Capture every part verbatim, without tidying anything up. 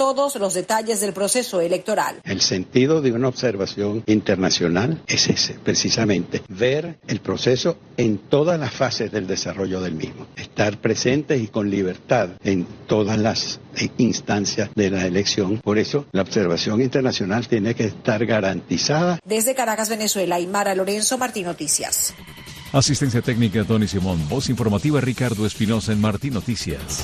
todos los detalles del proceso electoral. El sentido de una observación internacional es ese, precisamente, ver el proceso en todas las fases del desarrollo del mismo, estar presentes y con libertad en todas las instancias de la elección. Por eso, la observación internacional tiene que estar garantizada. Desde Caracas, Venezuela, Aymara Lorenzo, Martín Noticias. Asistencia técnica, Tony Simón. Voz informativa, Ricardo Espinosa en Martín Noticias.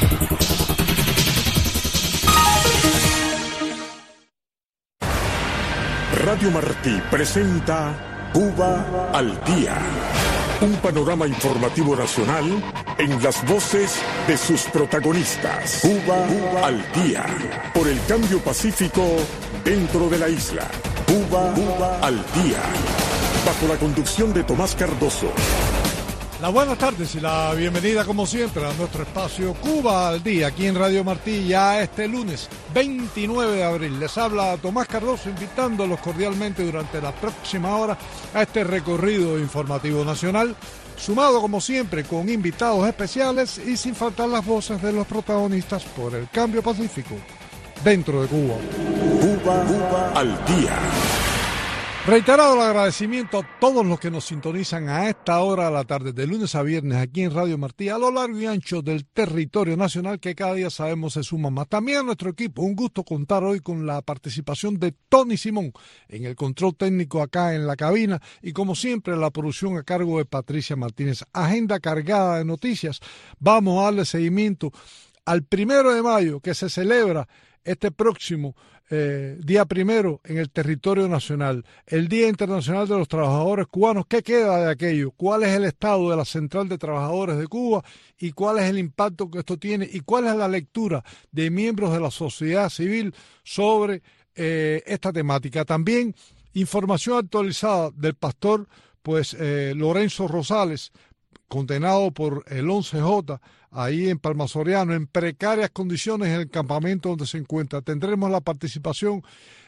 Radio Martí presenta Cuba al Día. Un panorama informativo nacional en las voces de sus protagonistas. Cuba, Cuba al Día. Por el cambio pacífico dentro de la isla. Cuba, Cuba al Día. Bajo la conducción de Tomás Cardoso. Las buenas tardes y la bienvenida como siempre a nuestro espacio Cuba al Día, aquí en Radio Martí, ya este lunes veintinueve de abril. Les habla Tomás Cardoso, invitándolos cordialmente durante la próxima hora a este recorrido informativo nacional, sumado como siempre con invitados especiales y sin faltar las voces de los protagonistas por el cambio pacífico dentro de Cuba. Cuba, Cuba al Día. Reiterado el agradecimiento a todos los que nos sintonizan a esta hora de la tarde, de lunes a viernes, aquí en Radio Martí, a lo largo y ancho del territorio nacional, que cada día sabemos se suma más. También a nuestro equipo, un gusto contar hoy con la participación de Tony Simón en el control técnico acá en la cabina y, como siempre, la producción a cargo de Patricia Martínez. Agenda cargada de noticias. Vamos a darle seguimiento al primero de mayo, que se celebra este próximo Eh, día primero en el territorio nacional, el Día Internacional de los Trabajadores Cubanos. ¿Qué queda de aquello? ¿Cuál es el estado de la Central de Trabajadores de Cuba y cuál es el impacto que esto tiene y cuál es la lectura de miembros de la sociedad civil sobre eh, esta temática? También información actualizada del pastor pues eh, Lorenzo Rosales, condenado por el once J, ahí en Palma Soriano, en precarias condiciones en el campamento donde se encuentra. Tendremos la participación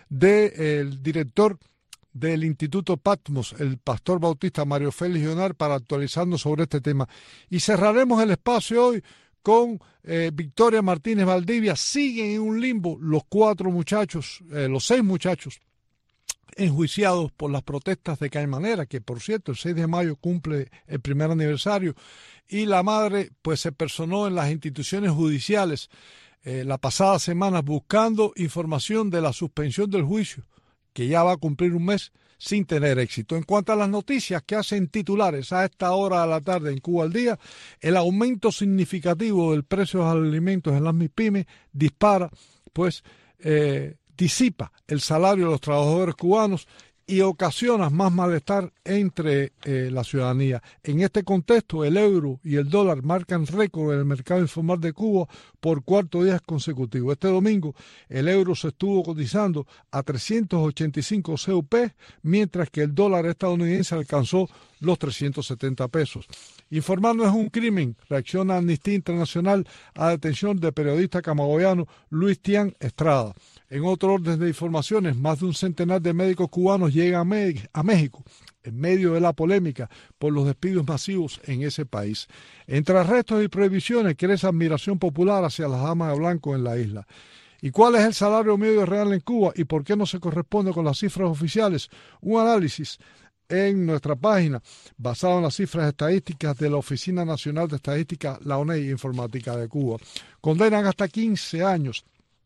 del director del Instituto Patmos, el pastor bautista Mario Félix Leonar, para actualizarnos sobre este tema. Y cerraremos el espacio hoy con eh, Victoria Martínez Valdivia. Siguen en un limbo los cuatro muchachos, eh, los seis muchachos, enjuiciados por las protestas de Caimanera, que por cierto el seis de mayo cumple el primer aniversario, y la madre pues se personó en las instituciones judiciales eh, la pasada semana buscando información de la suspensión del juicio, que ya va a cumplir un mes sin tener éxito. En cuanto a las noticias que hacen titulares a esta hora de la tarde en Cuba al Día, el aumento significativo del precio de los alimentos en las MIPYME dispara pues eh, disipa el salario de los trabajadores cubanos y ocasiona más malestar entre eh, la ciudadanía. En este contexto, el euro y el dólar marcan récord en el mercado informal de Cuba por cuarto día consecutivo. Este domingo, el euro se estuvo cotizando a trescientos ochenta y cinco C U P, mientras que el dólar estadounidense alcanzó los trescientos setenta pesos. Informar no es un crimen, reacciona Amnistía Internacional a la detención del periodista camagüeyano Luis Tian Estrada. En otro orden de informaciones, más de un centenar de médicos cubanos llegan a, Me- a México en medio de la polémica por los despidos masivos en ese país. Entre arrestos y prohibiciones crece admiración popular hacia las damas de blanco en la isla. ¿Y cuál es el salario medio real en Cuba y por qué no se corresponde con las cifras oficiales? Un análisis en nuestra página basado en las cifras estadísticas de la Oficina Nacional de Estadística, la O N E Informática de Cuba. Condenan hasta quince años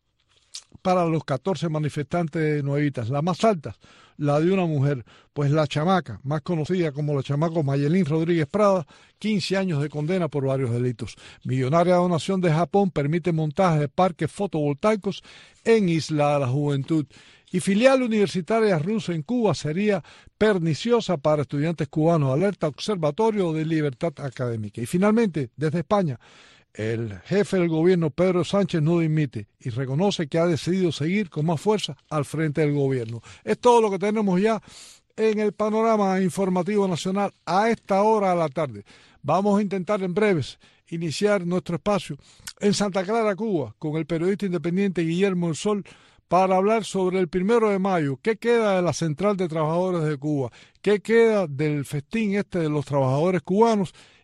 para los catorce manifestantes nuevitas. La más alta, la de una mujer, pues la chamaca, más conocida como la chamaca Mayelín Rodríguez Prada, quince años de condena por varios delitos. Millonaria donación de Japón permite montaje de parques fotovoltaicos en Isla de la Juventud. Y filial universitaria rusa en Cuba sería perniciosa para estudiantes cubanos. Alerta Observatorio de Libertad Académica. Y finalmente, desde España, el jefe del gobierno, Pedro Sánchez, no dimite y reconoce que ha decidido seguir con más fuerza al frente del gobierno. Es todo lo que tenemos ya en el panorama informativo nacional a esta hora de la tarde. Vamos a intentar en breves iniciar nuestro espacio en Santa Clara, Cuba, con el periodista independiente Guillermo El Sol, para hablar sobre el primero de mayo, qué queda de la Central de Trabajadores de Cuba, qué queda del festín este de los trabajadores cubanos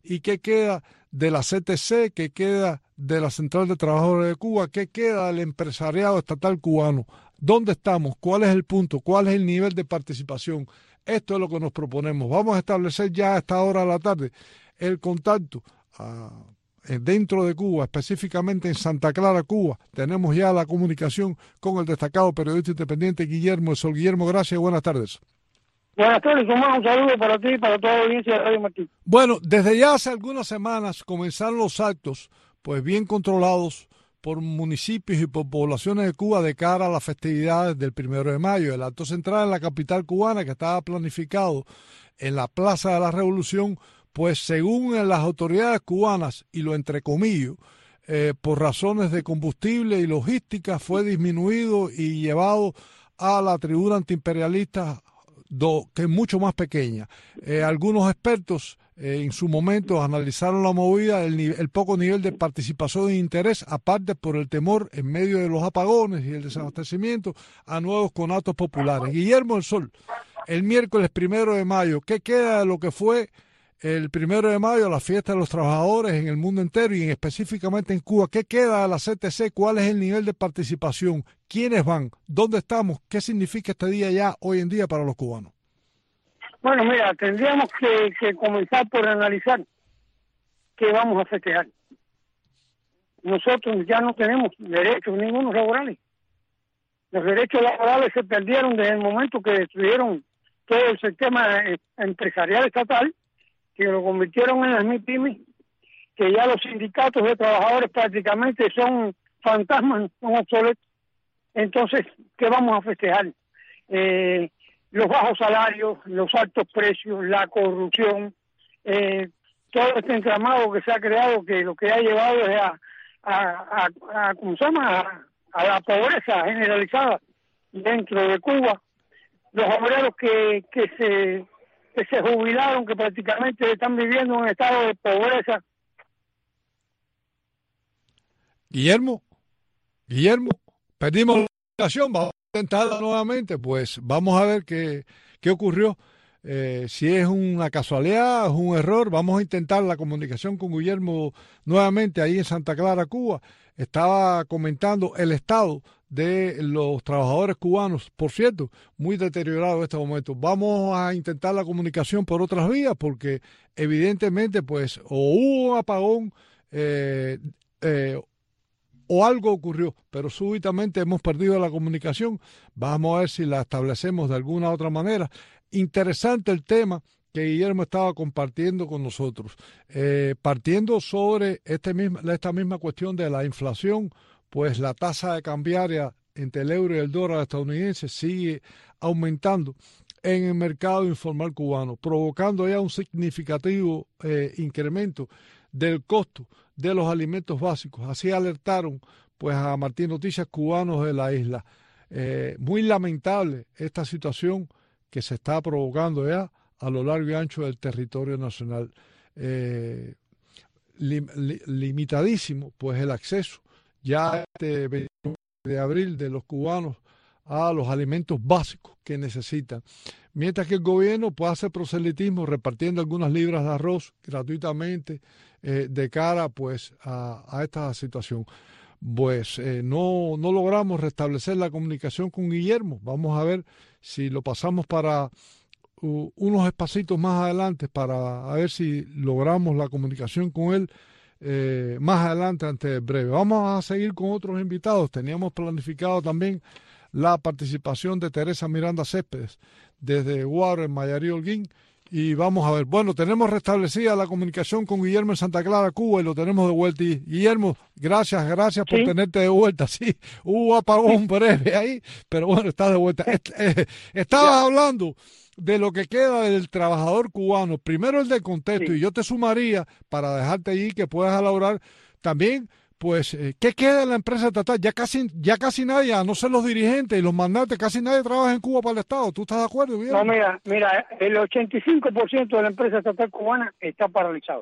¿Y qué queda de la C T C? ¿Qué queda de la Central de Trabajadores de Cuba? ¿Qué queda del empresariado estatal cubano? ¿Dónde estamos? ¿Cuál es el punto? ¿Cuál es el nivel de participación? Esto es lo que nos proponemos. Vamos a establecer ya a esta hora de la tarde el contacto a, dentro de Cuba, específicamente en Santa Clara, Cuba. Tenemos ya la comunicación con el destacado periodista independiente Guillermo El Sol. Guillermo, gracias y buenas tardes. Buenas tardes, Tomás. Un saludo para ti y para toda la audiencia de Radio Martín. Bueno, desde ya hace algunas semanas comenzaron los actos, pues bien controlados por municipios y por poblaciones de Cuba de cara a las festividades del primero de mayo. El acto central en la capital cubana, que estaba planificado en la Plaza de la Revolución, pues según las autoridades cubanas, y lo entrecomillo, eh, por razones de combustible y logística, fue disminuido y llevado a la tribuna antiimperialista, do, que es mucho más pequeña. Eh, algunos expertos eh, en su momento analizaron la movida, el, el poco nivel de participación e interés, aparte por el temor en medio de los apagones y el desabastecimiento a nuevos conatos populares. Guillermo El Sol, el miércoles primero de mayo, ¿qué queda de lo que fue el primero de mayo, la fiesta de los trabajadores en el mundo entero y en, específicamente en Cuba? ¿Qué queda de la C T C? ¿Cuál es el nivel de participación? ¿Quiénes van? ¿Dónde estamos? ¿Qué significa este día ya, hoy en día, para los cubanos? Bueno, mira, tendríamos que, que comenzar por analizar qué vamos a festejar. Nosotros ya no tenemos derechos ninguno laborales. Los derechos laborales se perdieron desde el momento que destruyeron todo el sistema empresarial estatal, que lo convirtieron en las MIPYMES, que ya los sindicatos de trabajadores prácticamente son fantasmas, son obsoletos. Entonces, ¿qué vamos a festejar? Eh, los bajos salarios, los altos precios, la corrupción, eh, todo este entramado que se ha creado, que lo que ha llevado es a, a, a, a ¿cómo se llama?, a, a la pobreza generalizada dentro de Cuba. Los obreros que, que se que se jubilaron, que prácticamente están viviendo en un estado de pobreza. Guillermo, Guillermo, perdimos la comunicación, vamos a intentarla nuevamente, pues vamos a ver qué, qué ocurrió. Eh, si es una casualidad, es un error, vamos a intentar la comunicación con Guillermo nuevamente ahí en Santa Clara, Cuba. Estaba comentando el estado de los trabajadores cubanos, por cierto, muy deteriorado en este momento. Vamos a intentar la comunicación por otras vías porque evidentemente pues o hubo un apagón eh, eh, o algo ocurrió, pero súbitamente hemos perdido la comunicación. Vamos a ver si la establecemos de alguna otra manera. Interesante el tema que Guillermo estaba compartiendo con nosotros, eh, partiendo sobre este misma, esta misma cuestión de la inflación. Pues la tasa de cambiaria entre el euro y el dólar estadounidense sigue aumentando en el mercado informal cubano, provocando ya un significativo eh, incremento del costo de los alimentos básicos. Así alertaron pues a Martín Noticias Cubanos de la isla. Eh, muy lamentable esta situación que se está provocando ya a lo largo y ancho del territorio nacional. Eh, lim, li, limitadísimo pues el acceso ya este veintiuno de abril de los cubanos a los alimentos básicos que necesitan. Mientras que el gobierno puede hacer proselitismo repartiendo algunas libras de arroz gratuitamente eh, de cara pues a, a esta situación. Pues eh, no, no logramos restablecer la comunicación con Guillermo. Vamos a ver si lo pasamos para uh, unos espacitos más adelante para a ver si logramos la comunicación con él Eh, más adelante antes de breve. Vamos a seguir con otros invitados. Teníamos planificado también la participación de Teresa Miranda Céspedes desde Guaro en Mayarí Holguín y vamos a ver. Bueno, tenemos restablecida la comunicación con Guillermo en Santa Clara, Cuba, y lo tenemos de vuelta. Y Guillermo, gracias, gracias por ¿Sí? tenerte de vuelta. Sí, hubo apagón breve ahí, pero bueno, estás de vuelta. Est eh, estabas ya. hablando de lo que queda del trabajador cubano, primero el del contexto, sí. y yo te sumaría, para dejarte ahí que puedas elaborar también, pues, eh, ¿qué queda en la empresa estatal? Ya casi ya casi nadie, a no ser los dirigentes y los mandantes, casi nadie trabaja en Cuba para el Estado. ¿Tú estás de acuerdo, Guillermo? No, mira, mira, el ochenta y cinco por ciento de la empresa estatal cubana está paralizado.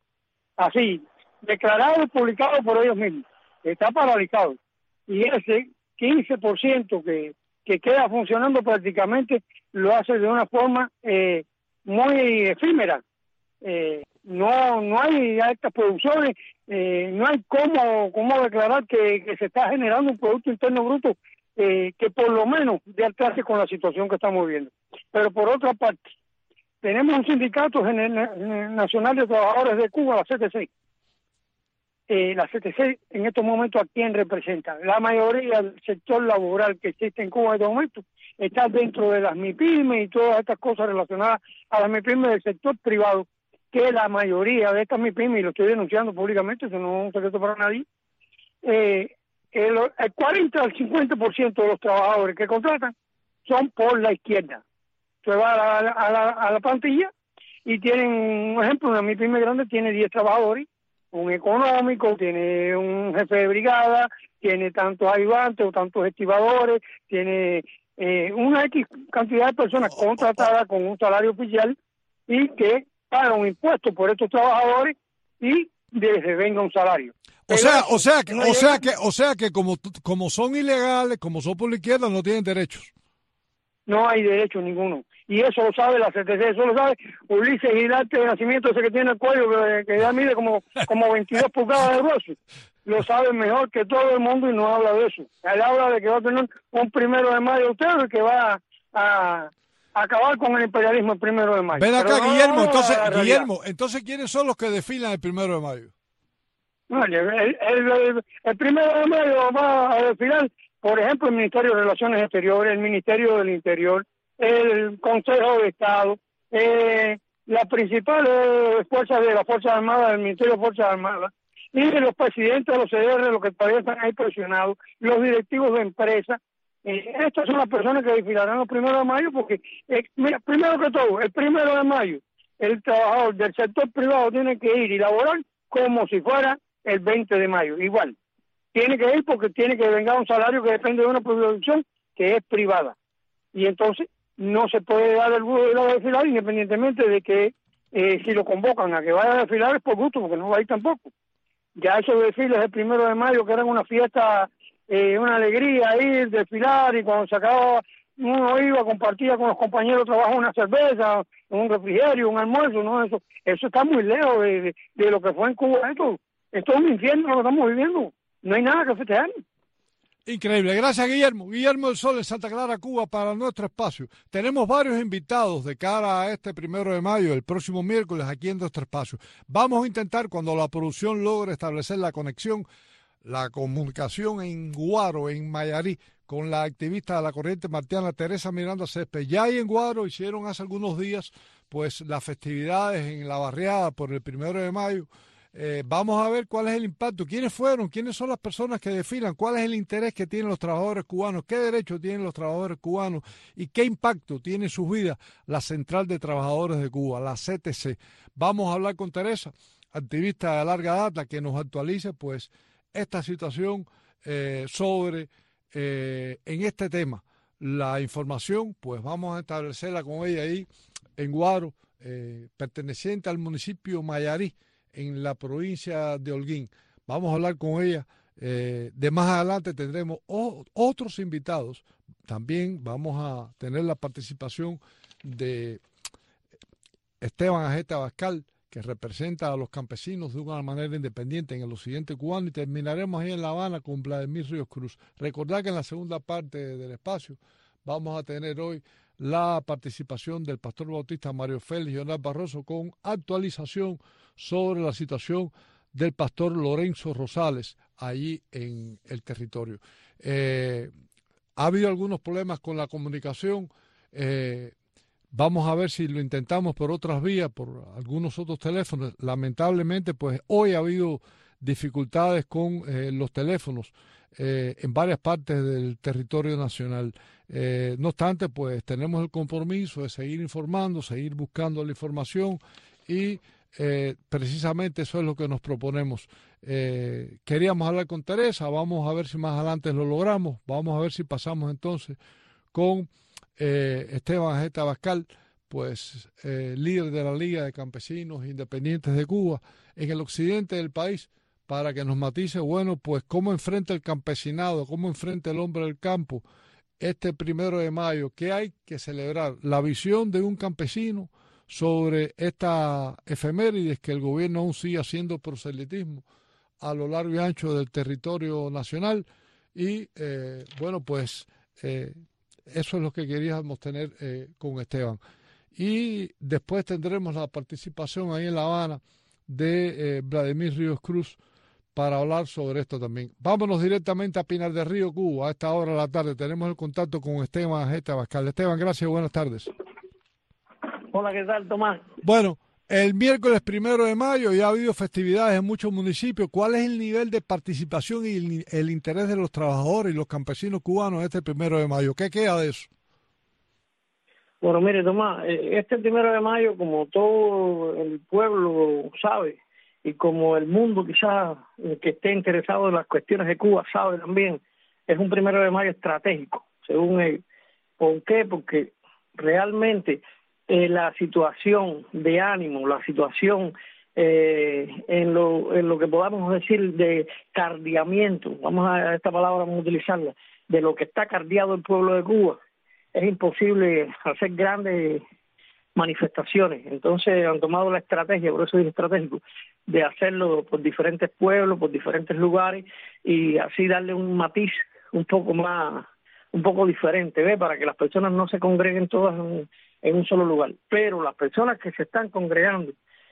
Así, declarado y publicado por ellos mismos. Está paralizado. Y ese quince por ciento que, que queda funcionando prácticamente lo hace de una forma eh, muy efímera. Eh, no no hay altas producciones, eh, no hay cómo, cómo declarar que, que se está generando un Producto Interno Bruto eh, que por lo menos dé al traste con la situación que estamos viendo. Pero por otra parte, tenemos un sindicato nacional de trabajadores de Cuba, la C T C. Eh, la C T C en estos momentos, ¿a quién representa? La mayoría del sector laboral que existe en Cuba en estos momentos está dentro de las MIPYMES y todas estas cosas relacionadas a las MIPYMES del sector privado, que la mayoría de estas MIPYMES, y lo estoy denunciando públicamente, eso no es un secreto para nadie, eh, el, el cuarenta al cincuenta por ciento de los trabajadores que contratan son por la izquierda. Usted va a la, a la, a la plantilla y tienen, un ejemplo, una MIPYME grande tiene diez trabajadores, un económico, tiene un jefe de brigada, tiene tantos ayudantes o tantos estibadores, tiene eh, una X cantidad de personas contratadas con un salario oficial y que pagan un impuesto por estos trabajadores y les venga un salario. O Pero sea, eso, o sea que, no o sea llega- que, o sea que como, como son ilegales, como son por la izquierda, no tienen derechos. no hay derecho ninguno. Y eso lo sabe la C T C, eso lo sabe Ulises Girarte de Nacimiento, ese que tiene el cuello, que, que ya mide como, como veintidós pulgadas de grueso. Lo sabe mejor que todo el mundo y no habla de eso. Él habla de que va a tener un primero de mayo usted y que va a, a acabar con el imperialismo el primero de mayo. Ven acá, Pero no, Guillermo, no, entonces, la realidad. Guillermo, entonces, ¿quiénes son los que desfilan el primero de mayo? Oye, el, el, el, el primero de mayo va a desfilar, por ejemplo, el Ministerio de Relaciones Exteriores, el Ministerio del Interior, el Consejo de Estado, eh, las principales fuerzas de las Fuerzas Armadas, el Ministerio de Fuerzas Armadas, y los presidentes de los C D R, los que todavía están ahí presionados, los directivos de empresas. Eh, estas son las personas que desfilarán los primeros de mayo, porque, eh, mira, primero que todo, el primero de mayo, el trabajador del sector privado tiene que ir y laborar como si fuera el veinte de mayo, igual. Tiene que ir porque tiene que vengar un salario que depende de una producción que es privada. Y entonces no se puede dar el gusto de ir a desfilar independientemente de que eh, si lo convocan a que vaya a desfilar es por gusto, porque no va a ir tampoco. Ya esos desfiles del primero de mayo, que eran una fiesta, eh, una alegría ir, desfilar, y cuando se acababa uno iba, compartía con los compañeros de trabajo una cerveza, un refrigerio, un almuerzo, no, eso eso está muy lejos de, de, de lo que fue en Cuba. Esto, esto es un infierno lo que estamos viviendo, no hay nada que festejar. Increíble. Gracias, Guillermo. Guillermo del Sol, en Santa Clara, Cuba, para nuestro espacio. Tenemos varios invitados de cara a este primero de mayo, el próximo miércoles, aquí en nuestro espacio. Vamos a intentar, cuando la producción logre establecer la conexión, la comunicación en Guaro, en Mayarí, con la activista de la corriente martiana Teresa Miranda Césped. Ya ahí en Guaro hicieron hace algunos días pues las festividades en la barriada por el primero de mayo. Eh, vamos a ver cuál es el impacto, quiénes fueron, quiénes son las personas que desfilan, cuál es el interés que tienen los trabajadores cubanos, qué derechos tienen los trabajadores cubanos y qué impacto tiene en sus vidas la Central de Trabajadores de Cuba, la C T C. Vamos a hablar con Teresa, activista de larga data, que nos actualice pues esta situación eh, sobre, eh, en este tema, la información, pues vamos a establecerla con ella ahí en Guaro, eh, perteneciente al municipio Mayarí, en la provincia de Holguín. Vamos a hablar con ella. Eh, de más adelante tendremos o, otros invitados. También vamos a tener la participación de Esteban Ajeta Abascal, que representa a los campesinos de una manera independiente en el occidente cubano, y terminaremos ahí en La Habana con Vladimir Ríos Cruz. Recordad que en la segunda parte del espacio vamos a tener hoy la participación del pastor bautista Mario Félix Leonel Barroso con actualización sobre la situación del pastor Lorenzo Rosales allí en el territorio. Eh, ha habido algunos problemas con la comunicación, eh, vamos a ver si lo intentamos por otras vías, por algunos otros teléfonos. Lamentablemente, pues hoy ha habido dificultades con eh, los teléfonos eh, en varias partes del territorio nacional. Eh, no obstante, pues tenemos el compromiso de seguir informando, seguir buscando la información y eh, precisamente eso es lo que nos proponemos. Eh, queríamos hablar con Teresa, vamos a ver si más adelante lo logramos, vamos a ver si pasamos entonces con eh, Esteban Ajeta Abascal, pues eh, líder de la Liga de Campesinos Independientes de Cuba en el occidente del país, para que nos matice, bueno, pues cómo enfrenta el campesinado, cómo enfrenta el hombre del campo este primero de mayo, que hay que celebrar la visión de un campesino sobre esta efemérides que el gobierno aún sigue haciendo proselitismo a lo largo y ancho del territorio nacional. Y eh, bueno, pues eh, eso es lo que queríamos tener eh, con Esteban. Y después tendremos la participación ahí en La Habana de eh, Vladimir Ríos Cruz para hablar sobre esto también. Vámonos directamente a Pinar del Río, Cuba. A esta hora de la tarde tenemos el contacto con Esteban Ajeta Abascal. Esteban, gracias, buenas tardes. Hola, ¿qué tal, Tomás? Bueno, el miércoles primero de mayo ya ha habido festividades en muchos municipios. ¿Cuál es el nivel de participación y el, el interés de los trabajadores y los campesinos cubanos este primero de mayo? ¿Qué queda de eso? Bueno, mire, Tomás, este primero de mayo, como todo el pueblo sabe, y como el mundo quizás que esté interesado en las cuestiones de Cuba sabe también, es un primero de mayo estratégico, según ellos. ¿Por qué? Porque realmente eh, la situación de ánimo, la situación eh, en lo en lo que podamos decir de cardiamiento, vamos a esta palabra, vamos a utilizarla, de lo que está cardiado el pueblo de Cuba, es imposible hacer grandes manifestaciones. Entonces han tomado la estrategia, por eso es estratégico, de hacerlo por diferentes pueblos, por diferentes lugares, y así darle un matiz un poco más, un poco diferente, ¿ve? Para que las personas no se congreguen todas en, en un solo lugar. Pero las personas que se están congregando,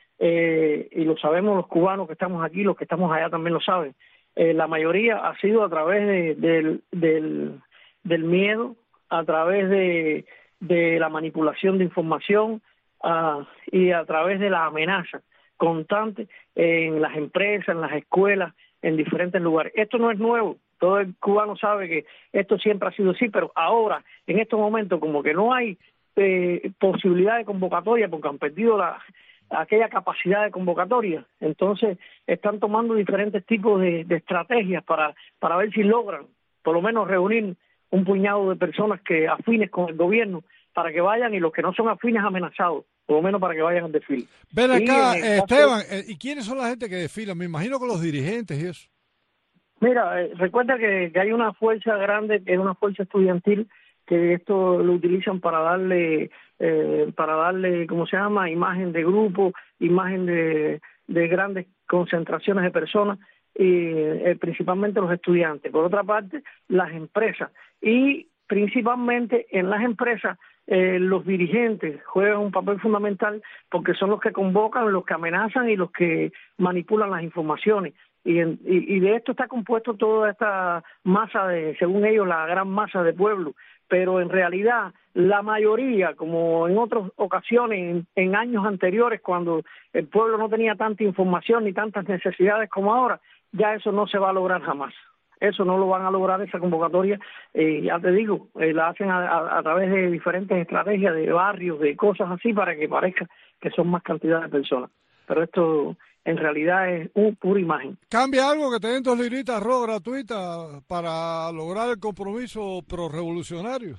eh, y lo sabemos los cubanos que estamos aquí, los que estamos allá también lo saben, eh, la mayoría ha sido a través de, del, del, del miedo, a través de de la manipulación de información uh, y a través de la amenaza constante en las empresas, en las escuelas, en diferentes lugares. Esto no es nuevo, todo el cubano sabe que esto siempre ha sido así, pero ahora, en estos momentos, como que no hay eh, posibilidad de convocatoria porque han perdido la aquella capacidad de convocatoria, entonces están tomando diferentes tipos de, de estrategias para, para ver si logran por lo menos reunir un puñado de personas que afines con el gobierno para que vayan, y los que no son afines amenazados, por lo menos para que vayan al desfile. Ven acá, eh, Esteban, caso, eh, ¿y quiénes son la gente que desfilan? Me imagino que los dirigentes y eso. Mira, eh, recuerda que, que hay una fuerza grande, que es una fuerza estudiantil, que esto lo utilizan para darle, eh, para darle, ¿cómo se llama?, imagen de grupo, imagen de, de grandes concentraciones de personas, y eh, principalmente los estudiantes. Por otra parte, las empresas, y principalmente en las empresas eh, los dirigentes juegan un papel fundamental porque son los que convocan, los que amenazan y los que manipulan las informaciones. Y, en, y, y de esto está compuesto toda esta masa de, según ellos, la gran masa de pueblo. Pero en realidad la mayoría, como en otras ocasiones, en, en años anteriores, cuando el pueblo no tenía tanta información ni tantas necesidades como ahora, ya eso no se va a lograr jamás. Eso no lo van a lograr, esa convocatoria, eh, ya te digo, eh, la hacen a, a, a través de diferentes estrategias, de barrios, de cosas así, para que parezca que son más cantidad de personas. Pero esto en realidad es una pura imagen. ¿Cambia algo que te den dos libritas arroz gratuitas para lograr el compromiso pro-revolucionario?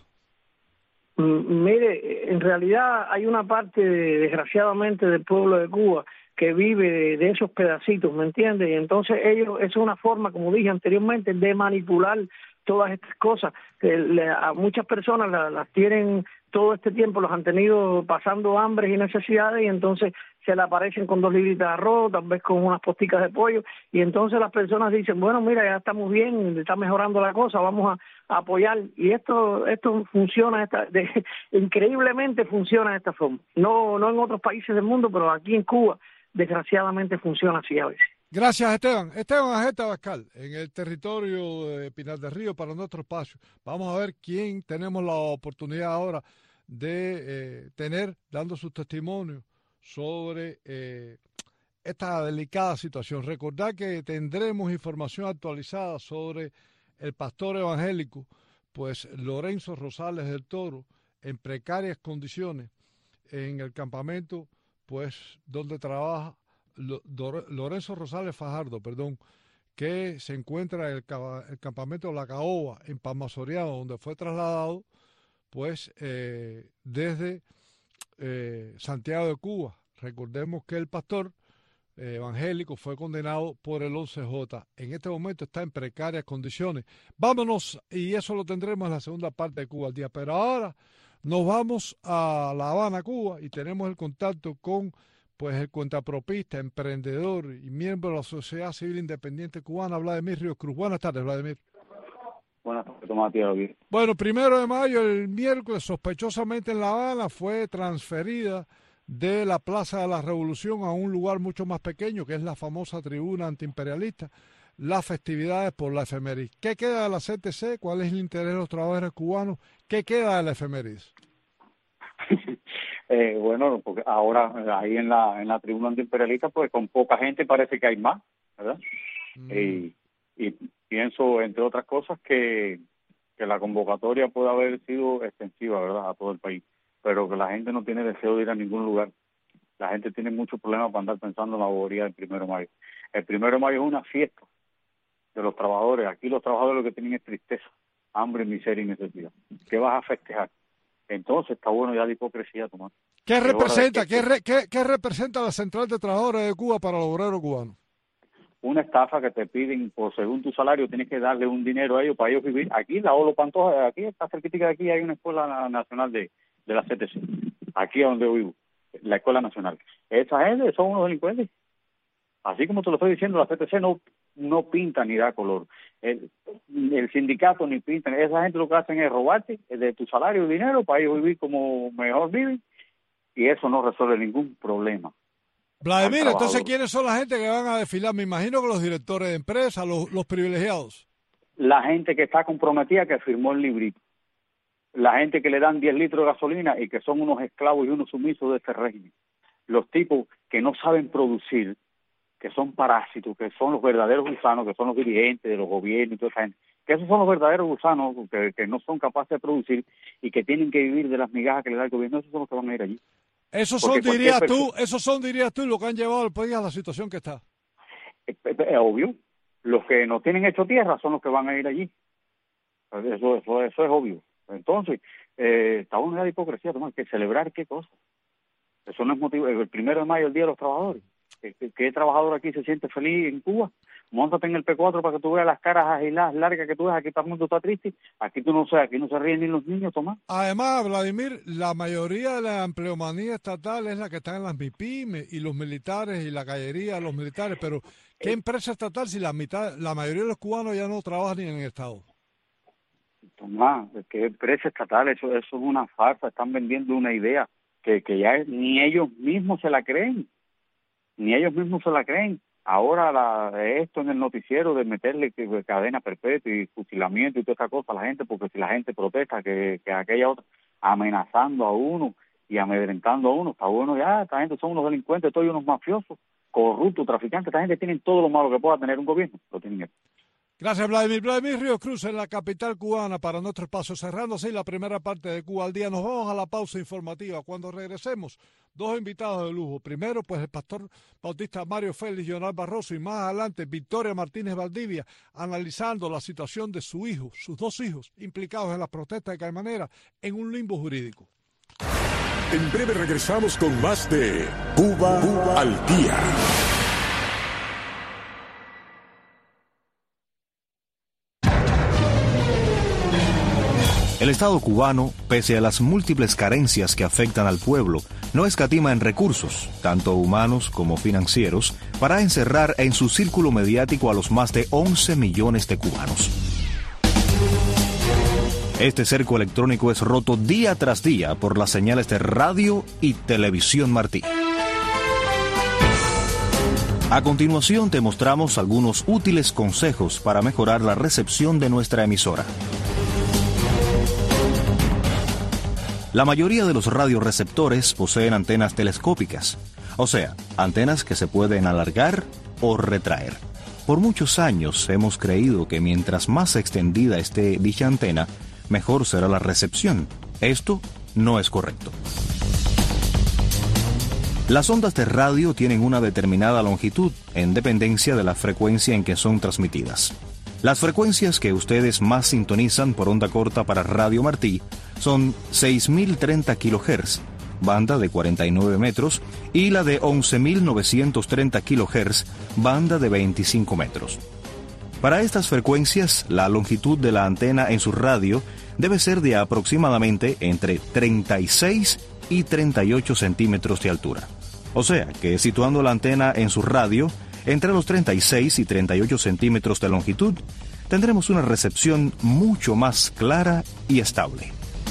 Mm, mire, en realidad hay una parte, desgraciadamente, del pueblo de Cuba que vive de, de esos pedacitos, ¿me entiendes? Y entonces ellos, eso es una forma, como dije anteriormente, de manipular todas estas cosas. Que le, a muchas personas la, las tienen todo este tiempo, los han tenido pasando hambres y necesidades, y entonces se le aparecen con dos libritas de arroz, tal vez con unas posticas de pollo, y entonces las personas dicen, bueno, mira, ya estamos bien, está mejorando la cosa, vamos a, a apoyar. Y esto esto funciona, esta, de, increíblemente funciona de esta forma. No, no en otros países del mundo, pero aquí en Cuba, desgraciadamente funciona así a veces. Gracias, Esteban. Esteban Ajeta Abascal, en el territorio de Pinar del Río para nuestro espacio. Vamos a ver quién tenemos la oportunidad ahora de eh, tener, dando sus testimonios sobre eh, esta delicada situación. Recordar que tendremos información actualizada sobre el pastor evangélico, pues Lorenzo Rosales del Toro, en precarias condiciones en el campamento, pues donde trabaja Lorenzo Rosales Fajardo, perdón, que se encuentra en el, el campamento de La Caoba, en Palma Soriano, donde fue trasladado, pues, eh, desde eh, Santiago de Cuba. Recordemos que el pastor eh, evangélico fue condenado por el once J. En este momento está en precarias condiciones. Vámonos, y eso lo tendremos en la segunda parte de Cuba al Día. Pero ahora Nos vamos a La Habana, Cuba, y tenemos el contacto con pues el cuentapropista, emprendedor y miembro de la Sociedad Civil Independiente Cubana, Vladimir Ríos Cruz. Buenas tardes, Vladimir. Buenas tardes, Tomás. Bueno, primero de mayo, el miércoles, sospechosamente en La Habana, fue transferida de la Plaza de la Revolución a un lugar mucho más pequeño, que es la famosa tribuna antiimperialista, las festividades por la efemérides. ¿Qué queda de la C T C? ¿Cuál es el interés de los trabajadores cubanos? ¿Qué queda de la efemérides? eh, bueno, porque ahora ahí en la en la tribuna antiimperialista, pues con poca gente parece que hay más, ¿verdad? Mm. Y, y pienso, entre otras cosas, que, que la convocatoria puede haber sido extensiva, ¿verdad?, a todo el país, pero que la gente no tiene deseo de ir a ningún lugar. La gente tiene muchos problemas para andar pensando en la bobería del primero de mayo. El primero de mayo es una fiesta de los trabajadores. Aquí los trabajadores lo que tienen es tristeza, hambre, miseria y necesidad. ¿Qué vas a festejar? Entonces está bueno ya la hipocresía, Tomás. ¿Qué representa, ¿qué, re, qué, ¿Qué representa la Central de Trabajadores de Cuba para los obreros cubanos? Una estafa que te piden, por según tu salario, tienes que darle un dinero a ellos para ellos vivir. Aquí, la Olo Pantoja, aquí está cerquita de aquí, hay una escuela nacional de, de la C T C. Aquí es donde vivo, la escuela nacional. Esa gente son unos delincuentes. Así como te lo estoy diciendo, la C T C no no pinta ni da color. El, el sindicato ni pinta. Esa gente lo que hacen es robarte de tu salario y dinero para ellos vivir como mejor viven, y eso no resuelve ningún problema. Vladimir, entonces, ¿quiénes son la gente que van a desfilar? Me imagino que los directores de empresas, los, los privilegiados. La gente que está comprometida, que firmó el librito. La gente que le dan diez litros de gasolina y que son unos esclavos y unos sumisos de este régimen. Los tipos que no saben producir, que son parásitos, que son los verdaderos gusanos, que son los dirigentes de los gobiernos y toda esa gente, que esos son los verdaderos gusanos que, que no son capaces de producir y que tienen que vivir de las migajas que le da el gobierno. Esos son los que van a ir allí. Esos son, dirías tú, esos son, dirías tú, lo que han llevado al país a la situación que está. Es, es, es obvio. Los que no tienen hecho tierra son los que van a ir allí. Eso, eso, eso es obvio. Entonces, eh, está una de hipocresía, Tomás, que celebrar qué cosa. Eso no es motivo. El primero de mayo, el Día de los Trabajadores. ¿Qué, qué trabajador aquí se siente feliz en Cuba? Móntate en el P cuatro para que tú veas las caras agiladas, largas que tú ves. Aquí todo el mundo está triste. Aquí tú no sé, aquí no se ríen ni los niños, Tomás. Además, Vladimir, la mayoría de la empleomanía estatal es la que está en las MIPYME y los militares y la callería de los militares. Pero, ¿qué eh, empresa estatal si la mitad, la mayoría de los cubanos ya no trabajan ni en el Estado? Tomás, ¿qué empresa estatal? Eso, eso es una farsa. Están vendiendo una idea que, que ya es, ni ellos mismos se la creen. Ni ellos mismos se la creen. Ahora la, esto en el noticiero de meterle que, que cadena perpetua y fusilamiento y toda esa cosa a la gente, porque si la gente protesta que, que aquella otra, amenazando a uno y amedrentando a uno, está bueno ya, esta gente son unos delincuentes, todos unos mafiosos, corruptos, traficantes, esta gente tienen todo lo malo que pueda tener un gobierno, lo tienen ellos. Gracias, Vladimir. Vladimir Ríos Cruz en la capital cubana para nuestro espacio, cerrando así la primera parte de Cuba al Día. Nos vamos a la pausa informativa. Cuando regresemos, dos invitados de lujo. Primero, pues el pastor bautista Mario Félix y Leonel Barroso, y más adelante Victoria Martínez Valdivia, analizando la situación de su hijo, sus dos hijos, implicados en las protestas de Caimanera, en un limbo jurídico. En breve regresamos con más de Cuba, Cuba al Día. El Estado cubano, pese a las múltiples carencias que afectan al pueblo, no escatima en recursos, tanto humanos como financieros, para encerrar en su círculo mediático a los más de once millones de cubanos. Este cerco electrónico es roto día tras día por las señales de radio y televisión Martí. A continuación te mostramos algunos útiles consejos para mejorar la recepción de nuestra emisora. La mayoría de los radioreceptores poseen antenas telescópicas, o sea, antenas que se pueden alargar o retraer. Por muchos años hemos creído que mientras más extendida esté dicha antena, mejor será la recepción. Esto no es correcto. Las ondas de radio tienen una determinada longitud en dependencia de la frecuencia en que son transmitidas. Las frecuencias que ustedes más sintonizan por onda corta para Radio Martí son seis mil treinta kilohertz, banda de cuarenta y nueve metros, y la de once mil novecientos treinta kilohertz, banda de veinticinco metros. Para estas frecuencias, la longitud de la antena en su radio debe ser de aproximadamente entre treinta y seis y treinta y ocho centímetros de altura. O sea, que situando la antena en su radio, entre los treinta y seis y treinta y ocho centímetros de longitud, tendremos una recepción mucho más clara y estable.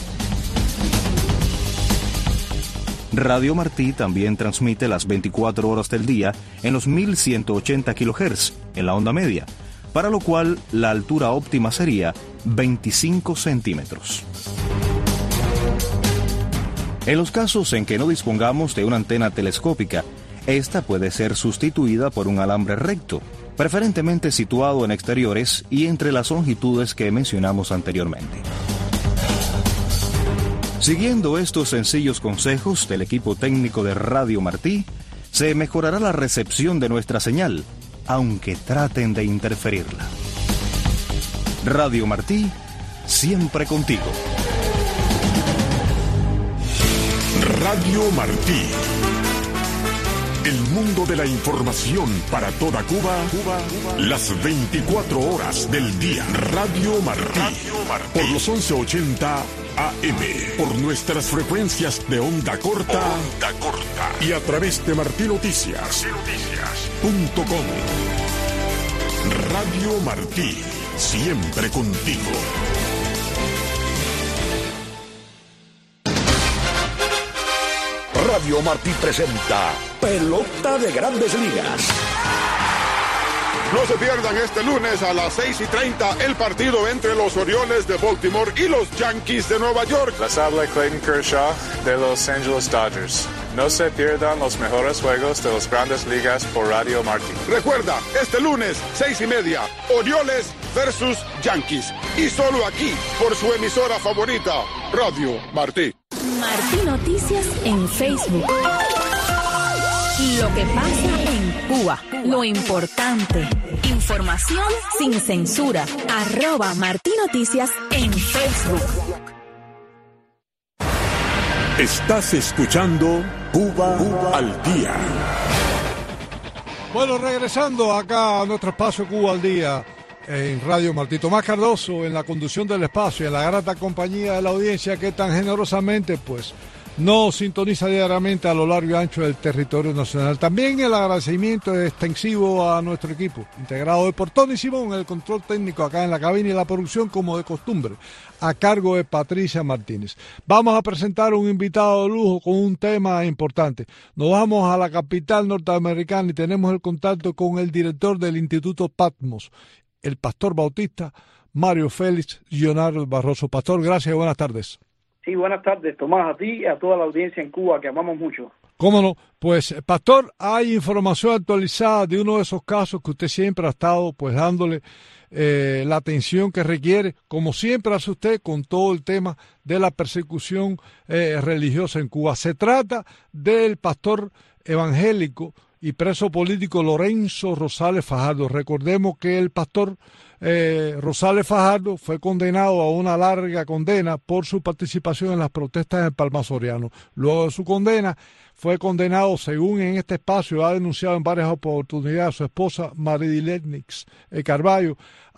Radio Martí también transmite las veinticuatro horas del día en los mil ciento ochenta kilohertz en la onda media, para lo cual la altura óptima sería veinticinco centímetros. En los casos en que no dispongamos de una antena telescópica, esta puede ser sustituida por un alambre recto, preferentemente situado en exteriores y entre las longitudes que mencionamos anteriormente. Siguiendo estos sencillos consejos del equipo técnico de Radio Martí, se mejorará la recepción de nuestra señal, aunque traten de interferirla. Radio Martí, siempre contigo. Radio Martí. El mundo de la información para toda Cuba, Cuba, Cuba, las veinticuatro horas del día. Radio Martí. Radio Martí. Por los once ochenta A M. Por nuestras frecuencias de onda corta. Onda corta. Y a través de Martí Noticias. Noticias punto com. Radio Martí. Siempre contigo. Radio Martí presenta Pelota de Grandes Ligas. No se pierdan este lunes a las seis y treinta el partido entre los Orioles de Baltimore y los Yankees de Nueva York. Les habla Clayton Kershaw de Los Angeles Dodgers. No se pierdan los mejores juegos de las Grandes Ligas por Radio Martí. Recuerda, este lunes, seis y media, Orioles versus Yankees. Y solo aquí, por su emisora favorita, Radio Martí. Martí Noticias en Facebook. Lo que pasa en Cuba, lo importante. Información sin censura. Arroba Martí Noticias en Facebook. Estás escuchando Cuba, Cuba al Día. Bueno, regresando acá a nuestro espacio Cuba al Día en Radio Martí. Tomás Cardoso en la conducción del espacio y en la grata compañía de la audiencia que tan generosamente pues nos sintoniza diariamente a lo largo y ancho del territorio nacional. También el agradecimiento extensivo a nuestro equipo, integrado de por Tony Simón, el control técnico acá en la cabina y la producción como de costumbre, a cargo de Patricia Martínez. Vamos a presentar un invitado de lujo con un tema importante. Nos vamos a la capital norteamericana y tenemos el contacto con el director del Instituto Patmos, el pastor bautista Mario Félix Leonardo Barroso. Pastor, gracias y buenas tardes. Sí, buenas tardes, Tomás, a ti y a toda la audiencia en Cuba, que amamos mucho. ¿Cómo no? Pues, pastor, hay información actualizada de uno de esos casos que usted siempre ha estado pues dándole eh, la atención que requiere, como siempre hace usted con todo el tema de la persecución eh, religiosa en Cuba. Se trata del pastor evangélico y preso político Lorenzo Rosales Fajardo. Recordemos que el pastor eh, Rosales Fajardo fue condenado a una larga condena por su participación en las protestas en el Palmar Soriano. Luego de su condena, fue condenado, según en este espacio ha denunciado en varias oportunidades a su esposa Maridilenix eh, Carballo,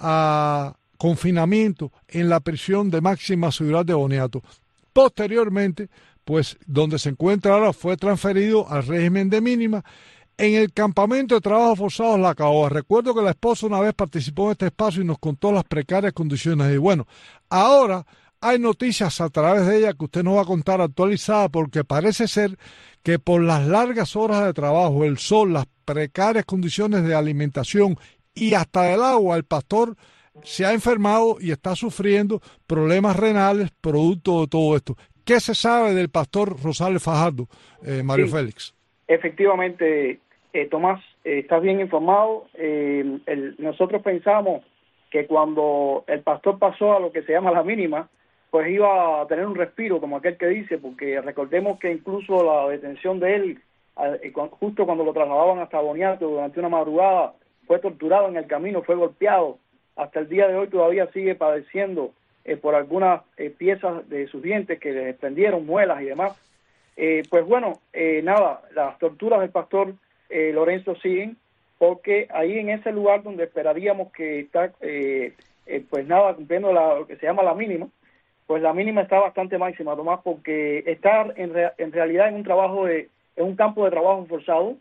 a confinamiento en la prisión de máxima seguridad de Boniato. Posteriormente, pues donde se encuentra ahora, fue transferido al régimen de mínima en el campamento de trabajo forzados La Caoba. Recuerdo que la esposa una vez participó en este espacio y nos contó las precarias condiciones. Y bueno, ahora hay noticias a través de ella que usted nos va a contar actualizada, porque parece ser que por las largas horas de trabajo, el sol, las precarias condiciones de alimentación y hasta del agua, el pastor se ha enfermado y está sufriendo problemas renales producto de todo esto. ¿Qué se sabe del pastor Rosales Fajardo, eh, Mario sí, Félix? Efectivamente, eh, Tomás, eh, estás bien informado. Eh, el, nosotros pensamos que cuando el pastor pasó a lo que se llama la mínima, pues iba a tener un respiro, como aquel que dice, porque recordemos que incluso la detención de él, eh, justo cuando lo trasladaban hasta Boniato durante una madrugada, fue torturado en el camino, fue golpeado. Hasta el día de hoy todavía sigue padeciendo eh, por algunas eh, piezas de sus dientes que le desprendieron, muelas y demás. Eh, pues bueno, eh, nada, las torturas del pastor eh, Lorenzo siguen, porque ahí en ese lugar donde esperaríamos que está, eh, eh, pues nada, cumpliendo la, lo que se llama la mínima, pues la mínima está bastante máxima, Tomás, porque estar en, re, en realidad en un trabajo de, en un campo de trabajo forzado,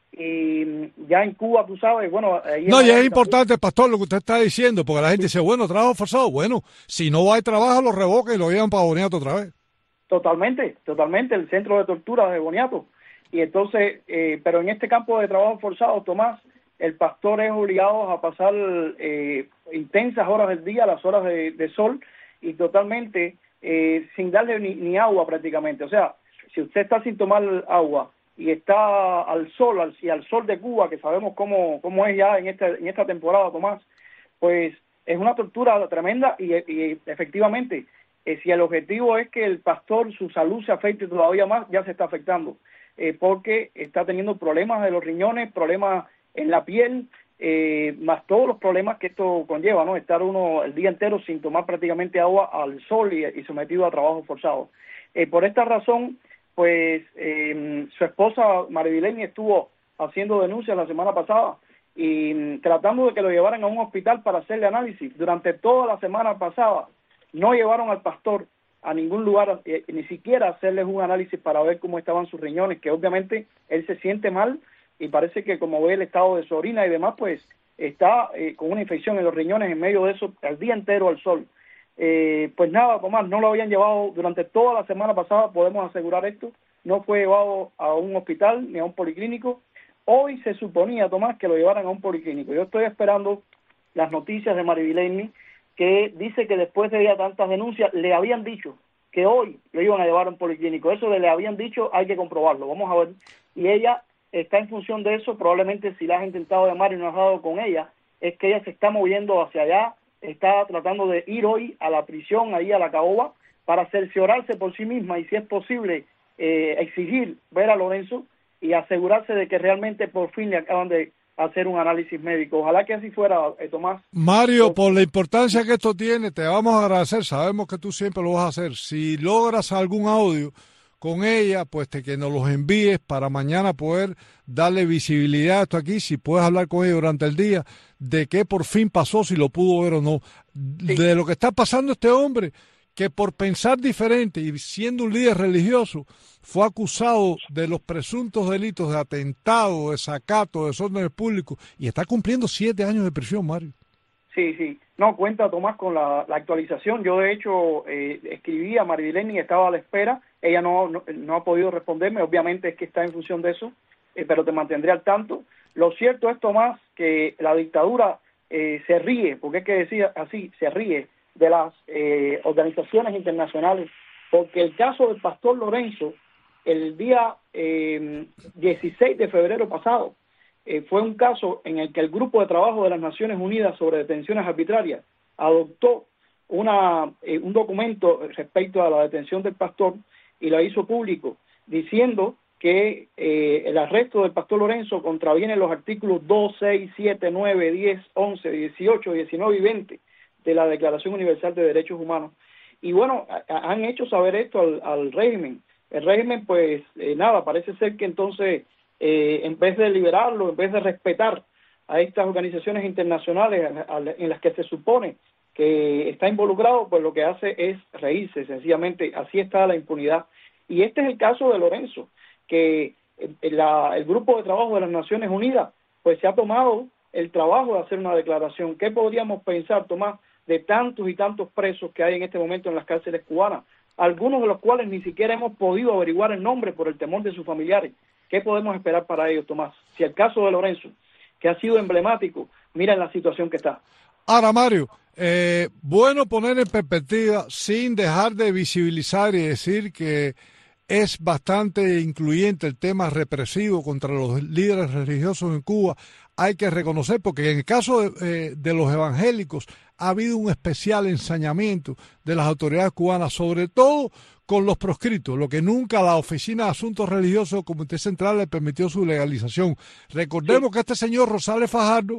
y ya en Cuba, tú sabes, bueno... No, y es importante, pastor, lo que usted está diciendo, porque la gente dice, bueno, trabajo forzado, bueno, si no hay trabajo, lo revoca y lo llevan para Boniato otra vez. Totalmente, totalmente, el centro de tortura de Boniato. Y entonces, eh, pero en este campo de trabajo forzado, Tomás, el pastor es obligado a pasar eh, intensas horas del día, las horas de, de sol, y totalmente eh, sin darle ni, ni agua prácticamente. O sea, si usted está sin tomar agua y está al sol, al, y al sol de Cuba, que sabemos cómo, cómo es ya en, este, en esta temporada, Tomás, pues es una tortura tremenda y, y efectivamente, eh, si el objetivo es que el pastor, su salud se afecte todavía más, ya se está afectando, eh, porque está teniendo problemas de los riñones, problemas en la piel, eh, más todos los problemas que esto conlleva, ¿no? Estar uno el día entero sin tomar prácticamente agua al sol y, y sometido a trabajo forzado. Eh, por esta razón, pues eh, su esposa Maribileni estuvo haciendo denuncias la semana pasada y mm, tratando de que lo llevaran a un hospital para hacerle análisis. Durante toda la semana pasada no llevaron al pastor a ningún lugar, eh, ni siquiera hacerles un análisis para ver cómo estaban sus riñones, que obviamente él se siente mal y parece que como ve el estado de su orina y demás, pues está eh, con una infección en los riñones en medio de eso, el día entero al sol. Eh, pues nada, Tomás, no lo habían llevado durante toda la semana pasada, podemos asegurar esto, no fue llevado a un hospital ni a un policlínico. Hoy se suponía, Tomás, que lo llevaran a un policlínico. Yo estoy esperando las noticias de Maribileni, que dice que después de ya tantas denuncias, le habían dicho que hoy lo iban a llevar a un policlínico. Eso de le habían dicho, hay que comprobarlo, vamos a ver. Y ella está en función de eso, probablemente si la has intentado llamar y no has dado con ella, es que ella se está moviendo hacia allá, está tratando de ir hoy a la prisión, ahí a la caoba, para cerciorarse por sí misma y si es posible eh, exigir ver a Lorenzo y asegurarse de que realmente por fin le acaban de hacer un análisis médico. Ojalá que así fuera, eh, Tomás. Mario, por la importancia que esto tiene, te vamos a agradecer, sabemos que tú siempre lo vas a hacer. Si logras algún audio con ella, pues te, que nos los envíes para mañana poder darle visibilidad a esto aquí, si puedes hablar con ella durante el día, de qué por fin pasó, si lo pudo ver o no, sí. De lo que está pasando este hombre, que por pensar diferente y siendo un líder religioso, fue acusado de los presuntos delitos de atentado, de desacato, de desórdenes públicos, y está cumpliendo siete años de prisión, Mario. Sí, sí. No, cuenta, Tomás, con la, la actualización. Yo, de hecho, eh, escribí a Maribileni y estaba a la espera. Ella no, no, no ha podido responderme. Obviamente es que está en función de eso, eh, pero te mantendré al tanto. Lo cierto es, Tomás, que la dictadura eh, se ríe, porque es que decía así, se ríe de las eh, organizaciones internacionales, porque el caso del pastor Lorenzo, el día eh, dieciséis de febrero pasado, Eh, fue un caso en el que el Grupo de Trabajo de las Naciones Unidas sobre Detenciones Arbitrarias adoptó una eh, un documento respecto a la detención del pastor y la hizo público, diciendo que eh, el arresto del pastor Lorenzo contraviene los artículos dos, seis, siete, nueve, diez, once, dieciocho, diecinueve y veinte de la Declaración Universal de Derechos Humanos. Y bueno, a, han hecho saber esto al, al régimen. El régimen, pues eh, nada, parece ser que entonces... Eh, en vez de liberarlo, en vez de respetar a estas organizaciones internacionales a, a, en las que se supone que está involucrado, pues lo que hace es reírse, sencillamente. Así está la impunidad. Y este es el caso de Lorenzo, que eh, la, el Grupo de Trabajo de las Naciones Unidas pues se ha tomado el trabajo de hacer una declaración. ¿Qué podríamos pensar, Tomás, de tantos y tantos presos que hay en este momento en las cárceles cubanas? Algunos de los cuales ni siquiera hemos podido averiguar el nombre por el temor de sus familiares. ¿Qué podemos esperar para ellos, Tomás? Si el caso de Lorenzo, que ha sido emblemático, mira en la situación que está. Ahora, Mario, eh, bueno poner en perspectiva, sin dejar de visibilizar y decir que es bastante incluyente el tema represivo contra los líderes religiosos en Cuba. Hay que reconocer, porque en el caso de, eh, de los evangélicos ha habido un especial ensañamiento de las autoridades cubanas, sobre todo con los proscritos, lo que nunca la Oficina de Asuntos Religiosos del Comité Central le permitió su legalización. Recordemos sí. que este señor Rosales Fajardo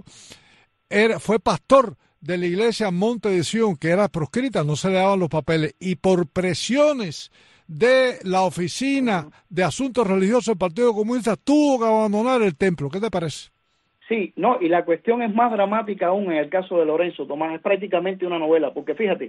era, fue pastor de la iglesia Monte de Sion, que era proscrita, no se le daban los papeles, y por presiones de la Oficina de Asuntos Religiosos del Partido Comunista tuvo que abandonar el templo. ¿Qué te parece? Sí, no, y la cuestión es más dramática aún en el caso de Lorenzo, Tomás, es prácticamente una novela, porque fíjate,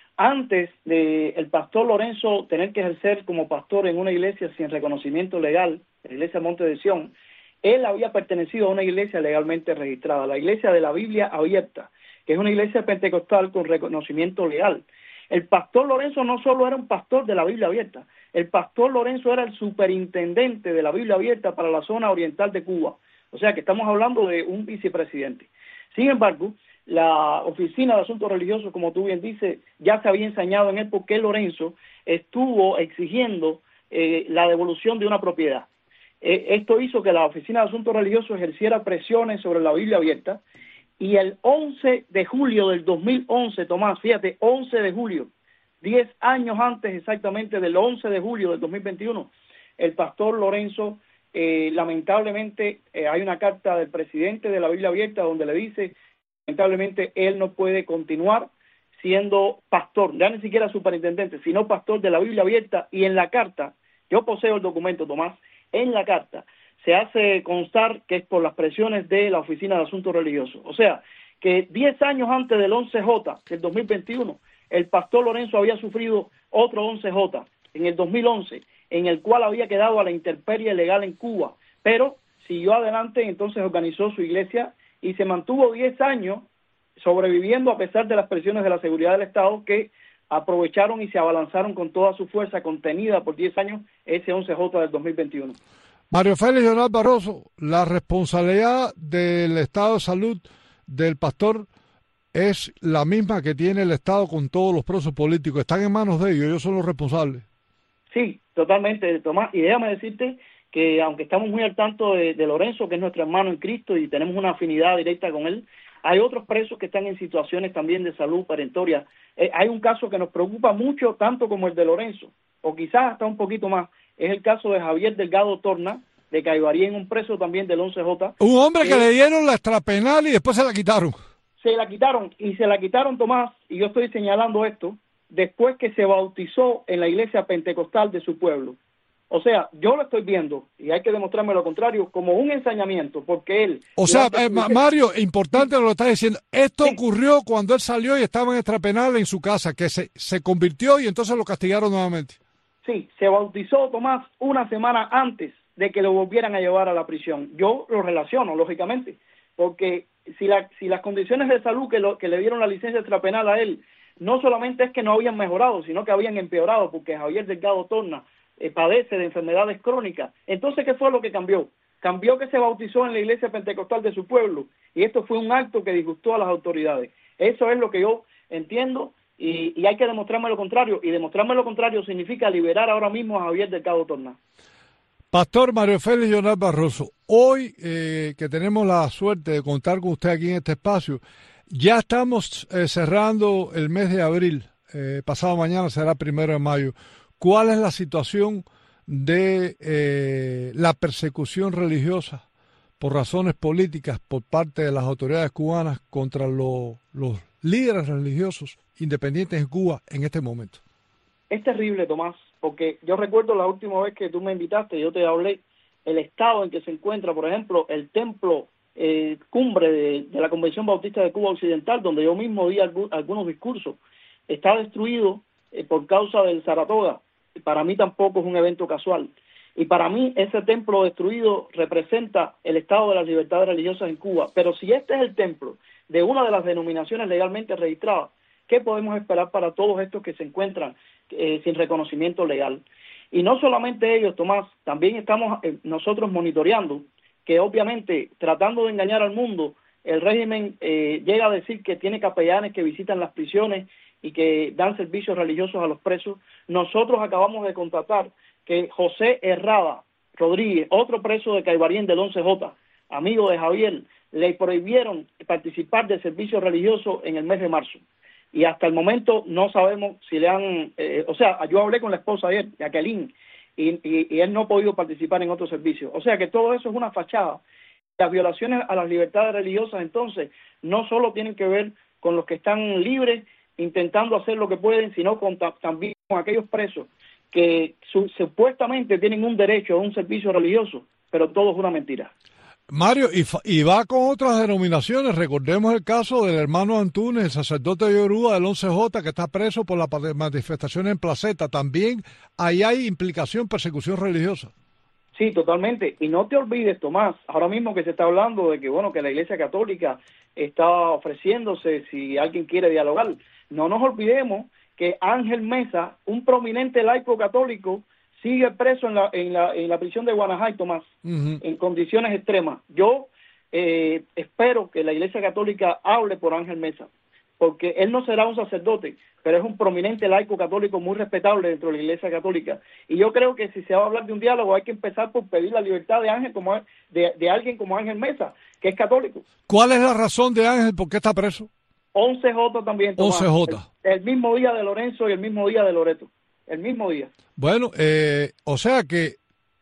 Antes de el pastor Lorenzo tener que ejercer como pastor en una iglesia sin reconocimiento legal, la iglesia Monte de Sión, él había pertenecido a una iglesia legalmente registrada, la iglesia de la Biblia Abierta, que es una iglesia pentecostal con reconocimiento legal. El pastor Lorenzo no solo era un pastor de la Biblia Abierta, el pastor Lorenzo era el superintendente de la Biblia Abierta para la zona oriental de Cuba. O sea que estamos hablando de un vicepresidente. Sin embargo, la Oficina de Asuntos Religiosos, como tú bien dices, ya se había ensañado en él porque Lorenzo estuvo exigiendo eh, la devolución de una propiedad. Eh, esto hizo que la Oficina de Asuntos Religiosos ejerciera presiones sobre la Biblia Abierta, y el once de julio del dos mil once, Tomás, fíjate, once de julio, diez años antes exactamente del once de julio del dos mil veintiuno, el pastor Lorenzo, eh, lamentablemente, eh, hay una carta del presidente de la Biblia Abierta donde le dice, lamentablemente, él no puede continuar siendo pastor, ya ni siquiera superintendente, sino pastor de la Biblia Abierta, y en la carta, yo poseo el documento, Tomás, en la carta se hace constar que es por las presiones de la Oficina de Asuntos Religiosos. O sea, que diez años antes del once J del dos mil veintiuno, el pastor Lorenzo había sufrido otro once J en el dos mil once, en el cual había quedado a la intemperie legal en Cuba, pero siguió adelante, entonces organizó su iglesia y se mantuvo diez años sobreviviendo a pesar de las presiones de la seguridad del Estado, que aprovecharon y se abalanzaron con toda su fuerza contenida por diez años ese once J del dos mil veintiuno. Mario Félix Jonás Barroso, la responsabilidad del estado de salud del pastor es la misma que tiene el Estado con todos los presos políticos. Están en manos de ellos, ellos son los responsables. Sí, totalmente, Tomás. Y déjame decirte que aunque estamos muy al tanto de, de Lorenzo, que es nuestro hermano en Cristo y tenemos una afinidad directa con él, hay otros presos que están en situaciones también de salud perentoria. Eh, hay un caso que nos preocupa mucho, tanto como el de Lorenzo, o quizás hasta un poquito más. Es el caso de Javier Delgado Torna, de Caibarien, un preso también del once J. Un hombre que eh, le dieron la extrapenal y después se la quitaron. Se la quitaron, y se la quitaron, Tomás, y yo estoy señalando esto, después que se bautizó en la iglesia pentecostal de su pueblo. O sea, yo lo estoy viendo, y hay que demostrarme lo contrario, como un ensañamiento, porque él... O sea, eh, Mario, importante lo que está diciendo, esto sí. ocurrió cuando él salió y estaba en extrapenal en su casa, que se, se convirtió y entonces lo castigaron nuevamente. Sí, se bautizó, Tomás, una semana antes de que lo volvieran a llevar a la prisión. Yo lo relaciono, lógicamente, porque si, la, si las condiciones de salud que, lo, que le dieron la licencia extrapenal a él, no solamente es que no habían mejorado, sino que habían empeorado, porque Javier Delgado Torna eh, padece de enfermedades crónicas. Entonces, ¿qué fue lo que cambió? Cambió que se bautizó en la iglesia pentecostal de su pueblo, y esto fue un acto que disgustó a las autoridades. Eso es lo que yo entiendo, y, y hay que demostrarme lo contrario, y demostrarme lo contrario significa liberar ahora mismo a Javier Delgado Torna. Pastor Mario Félix Jonás Barroso, hoy eh, que tenemos la suerte de contar con usted aquí en este espacio, ya estamos eh, cerrando el mes de abril, eh, pasado mañana será primero de mayo. ¿Cuál es la situación de eh, la persecución religiosa por razones políticas por parte de las autoridades cubanas contra lo, los líderes religiosos independientes en Cuba en este momento? Es terrible, Tomás, porque yo recuerdo la última vez que tú me invitaste, yo te hablé el estado en que se encuentra, por ejemplo, el templo eh, cumbre de, de la Convención Bautista de Cuba Occidental, donde yo mismo di algu- algunos discursos. Está destruido eh, por causa del Saratoga. Para mí tampoco es un evento casual. Y para mí ese templo destruido representa el estado de las libertades religiosas en Cuba. Pero si este es el templo de una de las denominaciones legalmente registradas, ¿qué podemos esperar para todos estos que se encuentran eh, sin reconocimiento legal? Y no solamente ellos, Tomás, también estamos eh, nosotros monitoreando que obviamente tratando de engañar al mundo, el régimen eh, llega a decir que tiene capellanes que visitan las prisiones y que dan servicios religiosos a los presos. Nosotros acabamos de contratar que José Herrada Rodríguez, otro preso de Caibarien del once J, amigo de Javier, le prohibieron participar de servicios religiosos en el mes de marzo. Y hasta el momento no sabemos si le han... Eh, o sea, yo hablé con la esposa ayer, Jacqueline, y, y, y él no ha podido participar en otro servicio. O sea que todo eso es una fachada. Las violaciones a las libertades religiosas, entonces, no solo tienen que ver con los que están libres, intentando hacer lo que pueden, sino con, también con aquellos presos que su, supuestamente tienen un derecho a un servicio religioso, pero todo es una mentira. Mario, y, y va con otras denominaciones. Recordemos el caso del hermano Antunes, el sacerdote Yoruba del once J, que está preso por las manifestaciones en Placeta. También ahí hay implicación, persecución religiosa. Sí, totalmente. Y no te olvides, Tomás, ahora mismo que se está hablando de que, bueno, que la Iglesia Católica está ofreciéndose si alguien quiere dialogar. No nos olvidemos que Ángel Mesa, un prominente laico católico, sigue preso en la en la, en la prisión de Guanajay, Tomás, uh-huh. en condiciones extremas. Yo eh, espero que la Iglesia Católica hable por Ángel Mesa, porque él no será un sacerdote, pero es un prominente laico católico muy respetable dentro de la Iglesia Católica. Y yo creo que si se va a hablar de un diálogo, hay que empezar por pedir la libertad de Ángel, como de, de alguien como Ángel Mesa, que es católico. ¿Cuál es la razón de Ángel por qué está preso? once J también, Tomás. once J. El, el mismo día de Lorenzo y el mismo día de Loreto. El mismo día. Bueno, eh, o sea que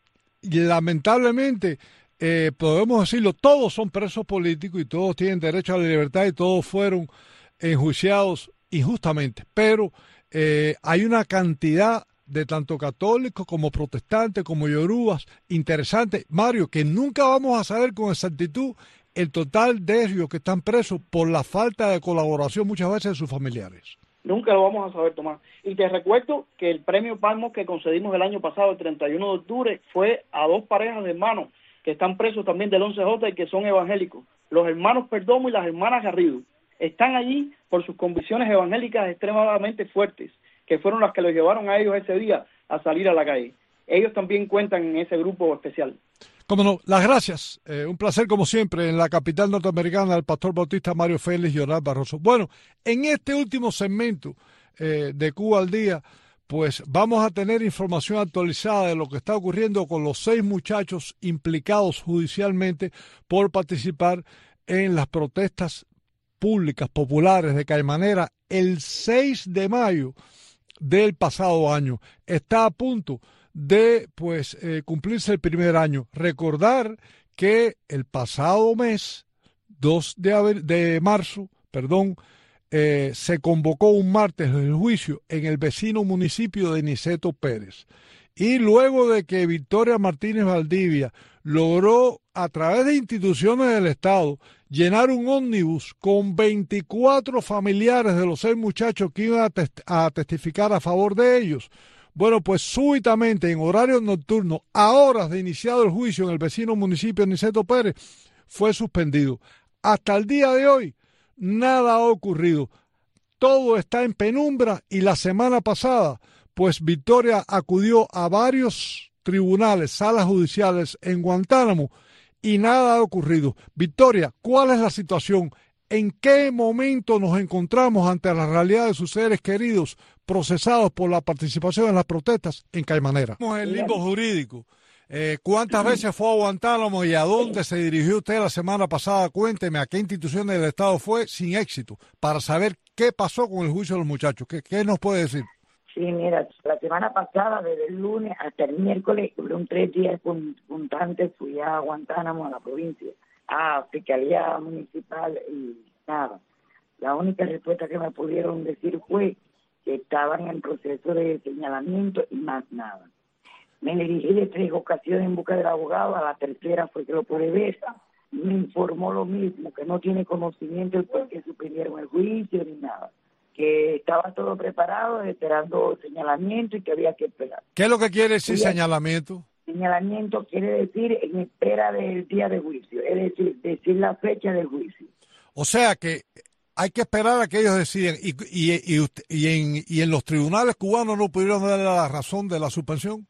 lamentablemente eh, podemos decirlo, todos son presos políticos y todos tienen derecho a la libertad y todos fueron enjuiciados injustamente, pero eh, hay una cantidad de tanto católicos como protestantes como yorubas interesantes, Mario, que nunca vamos a saber con exactitud el total de ellos que están presos por la falta de colaboración muchas veces de sus familiares. Nunca lo vamos a saber, Tomás. Y te recuerdo que el premio Palmo que concedimos el año pasado, el treinta y uno de octubre, fue a dos parejas de hermanos que están presos también del once J y que son evangélicos. Los hermanos Perdomo y las hermanas Garrido están allí por sus convicciones evangélicas extremadamente fuertes, que fueron las que los llevaron a ellos ese día a salir a la calle. Ellos también cuentan en ese grupo especial. Cómo no, las gracias. Eh, un placer como siempre en la capital norteamericana, el pastor bautista Mario Félix Llorán Barroso. Bueno, en este último segmento eh, de Cuba al Día, pues vamos a tener información actualizada de lo que está ocurriendo con los seis muchachos implicados judicialmente por participar en las protestas públicas populares de Caimanera el seis de mayo del pasado año. Está a punto de pues eh, cumplirse el primer año. Recordar que el pasado mes, dos de marzo, perdón, eh, se convocó un martes el juicio en el vecino municipio de Niceto Pérez. Y luego de que Victoria Martínez Valdivia logró, a través de instituciones del Estado, llenar un ómnibus con veinticuatro familiares de los seis muchachos que iban a, test- a testificar a favor de ellos, bueno, pues súbitamente en horario nocturno, a horas de iniciado el juicio en el vecino municipio de Niceto Pérez, fue suspendido. Hasta el día de hoy, nada ha ocurrido. Todo está en penumbra y la semana pasada, pues Victoria acudió a varios tribunales, salas judiciales en Guantánamo y nada ha ocurrido. Victoria, ¿cuál es la situación? ¿En qué momento nos encontramos ante la realidad de sus seres queridos procesados por la participación en las protestas en Caimanera? Estamos en el limbo jurídico. Eh, ¿Cuántas veces fue a Guantánamo y a dónde se dirigió usted la semana pasada? Cuénteme a qué instituciones del Estado fue sin éxito para saber qué pasó con el juicio de los muchachos. ¿Qué, qué nos puede decir? Sí, mira, la semana pasada, desde el lunes hasta el miércoles, fueron tres días puntantes, fui a Guantánamo, a la provincia, a Fiscalía Municipal y nada. La única respuesta que me pudieron decir fue que estaban en proceso de señalamiento y más nada. Me dirigí de tres ocasiones en busca del abogado, a la tercera fue que lo pude ver, me informó lo mismo, que no tiene conocimiento del por qué suspendieron el juicio ni nada, que estaba todo preparado, esperando señalamiento y que había que esperar. ¿Qué es lo que quiere decir señalamiento? Señalamiento quiere decir en espera del día de juicio, es decir, decir la fecha del juicio. O sea que hay que esperar a que ellos deciden. Y, y, y, y, en, y en los tribunales cubanos no pudieron darle la razón de la suspensión.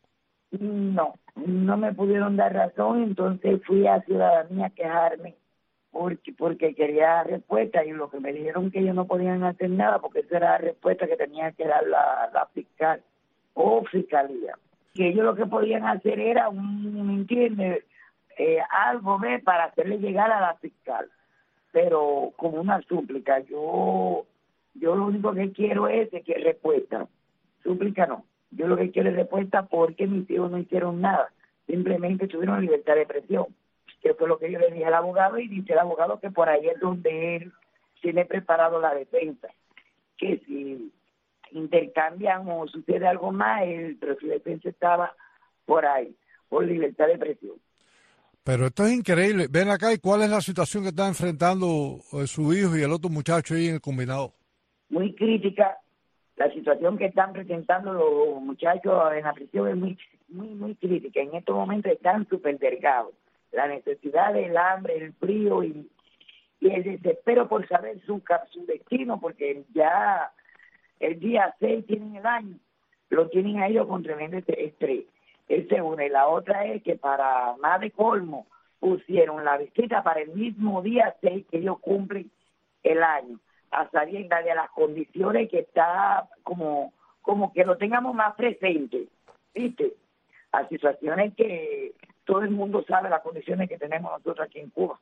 No, no me pudieron dar razón, entonces fui a Ciudadanía a quejarme porque porque quería respuesta y lo que me dijeron que ellos no podían hacer nada porque esa era la respuesta que tenía que dar la, la fiscal o fiscalía. Que ellos lo que podían hacer era, un, ¿me entiendes? Eh, algo ¿ve? Para hacerle llegar a la fiscal, pero como una súplica. Yo yo lo único que quiero es que respuesta, súplica no. Yo lo que quiero es respuesta porque mis hijos no hicieron nada, simplemente tuvieron libertad de expresión, que fue lo que yo le dije al abogado, y dice el abogado que por ahí es donde él tiene preparado la defensa, que si intercambian o sucede algo más, el precio de defensa estaba por ahí, por libertad de expresión. Pero esto es increíble. Ven acá, ¿y cuál es la situación que está enfrentando eh, su hijo y el otro muchacho ahí en el combinado? Muy crítica. La situación que están presentando los muchachos en la prisión es muy, muy, muy crítica. En estos momentos están súper delgados. La necesidad del hambre, el frío y, y el desespero por saber su, su destino, porque ya el día seis tienen el año, lo tienen a ellos con tremendo estrés. Esa es una. Y la otra es que para más de colmo pusieron la visita para el mismo día seis que ellos cumplen el año, a sabiendas de las condiciones que está como, como que lo tengamos más presente, ¿viste? A situaciones que todo el mundo sabe las condiciones que tenemos nosotros aquí en Cuba.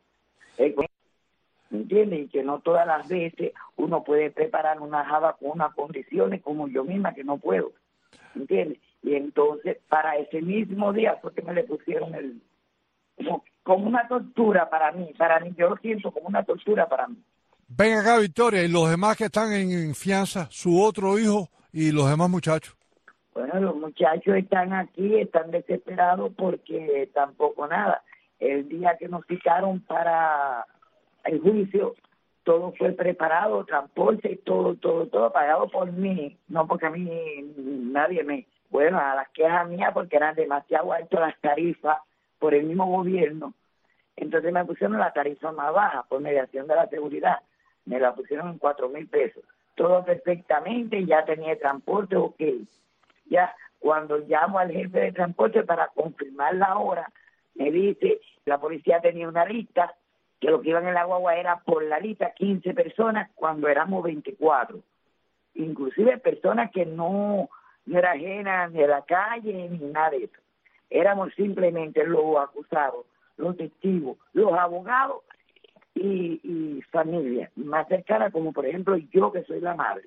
¿Me entiendes? Y que no todas las veces uno puede preparar una java con unas condiciones como yo misma que no puedo. ¿Me entiendes? Y entonces, para ese mismo día fue que me le pusieron el... Como, como una tortura para mí, para mí, yo lo siento como una tortura para mí. Ven acá, Victoria, y los demás que están en fianza, su otro hijo y los demás muchachos. Bueno, los muchachos están aquí, están desesperados porque tampoco nada. El día que nos citaron para el juicio, todo fue preparado, transporte, todo, todo, todo pagado por mí, no porque a mí nadie me... Bueno, a las quejas mías porque eran demasiado altas las tarifas por el mismo gobierno. Entonces me pusieron la tarifa más baja por mediación de la seguridad. Me la pusieron en cuatro mil pesos. Todo perfectamente, ya tenía transporte, ok. Ya cuando llamo al jefe de transporte para confirmar la hora, me dice, la policía tenía una lista, que lo que iban en la guagua era por la lista quince personas cuando éramos veinticuatro. Inclusive personas que no... no era ajena ni de la calle ni nada de eso. Éramos simplemente los acusados, los testigos, los abogados y, y familia más cercana, como por ejemplo yo que soy la madre.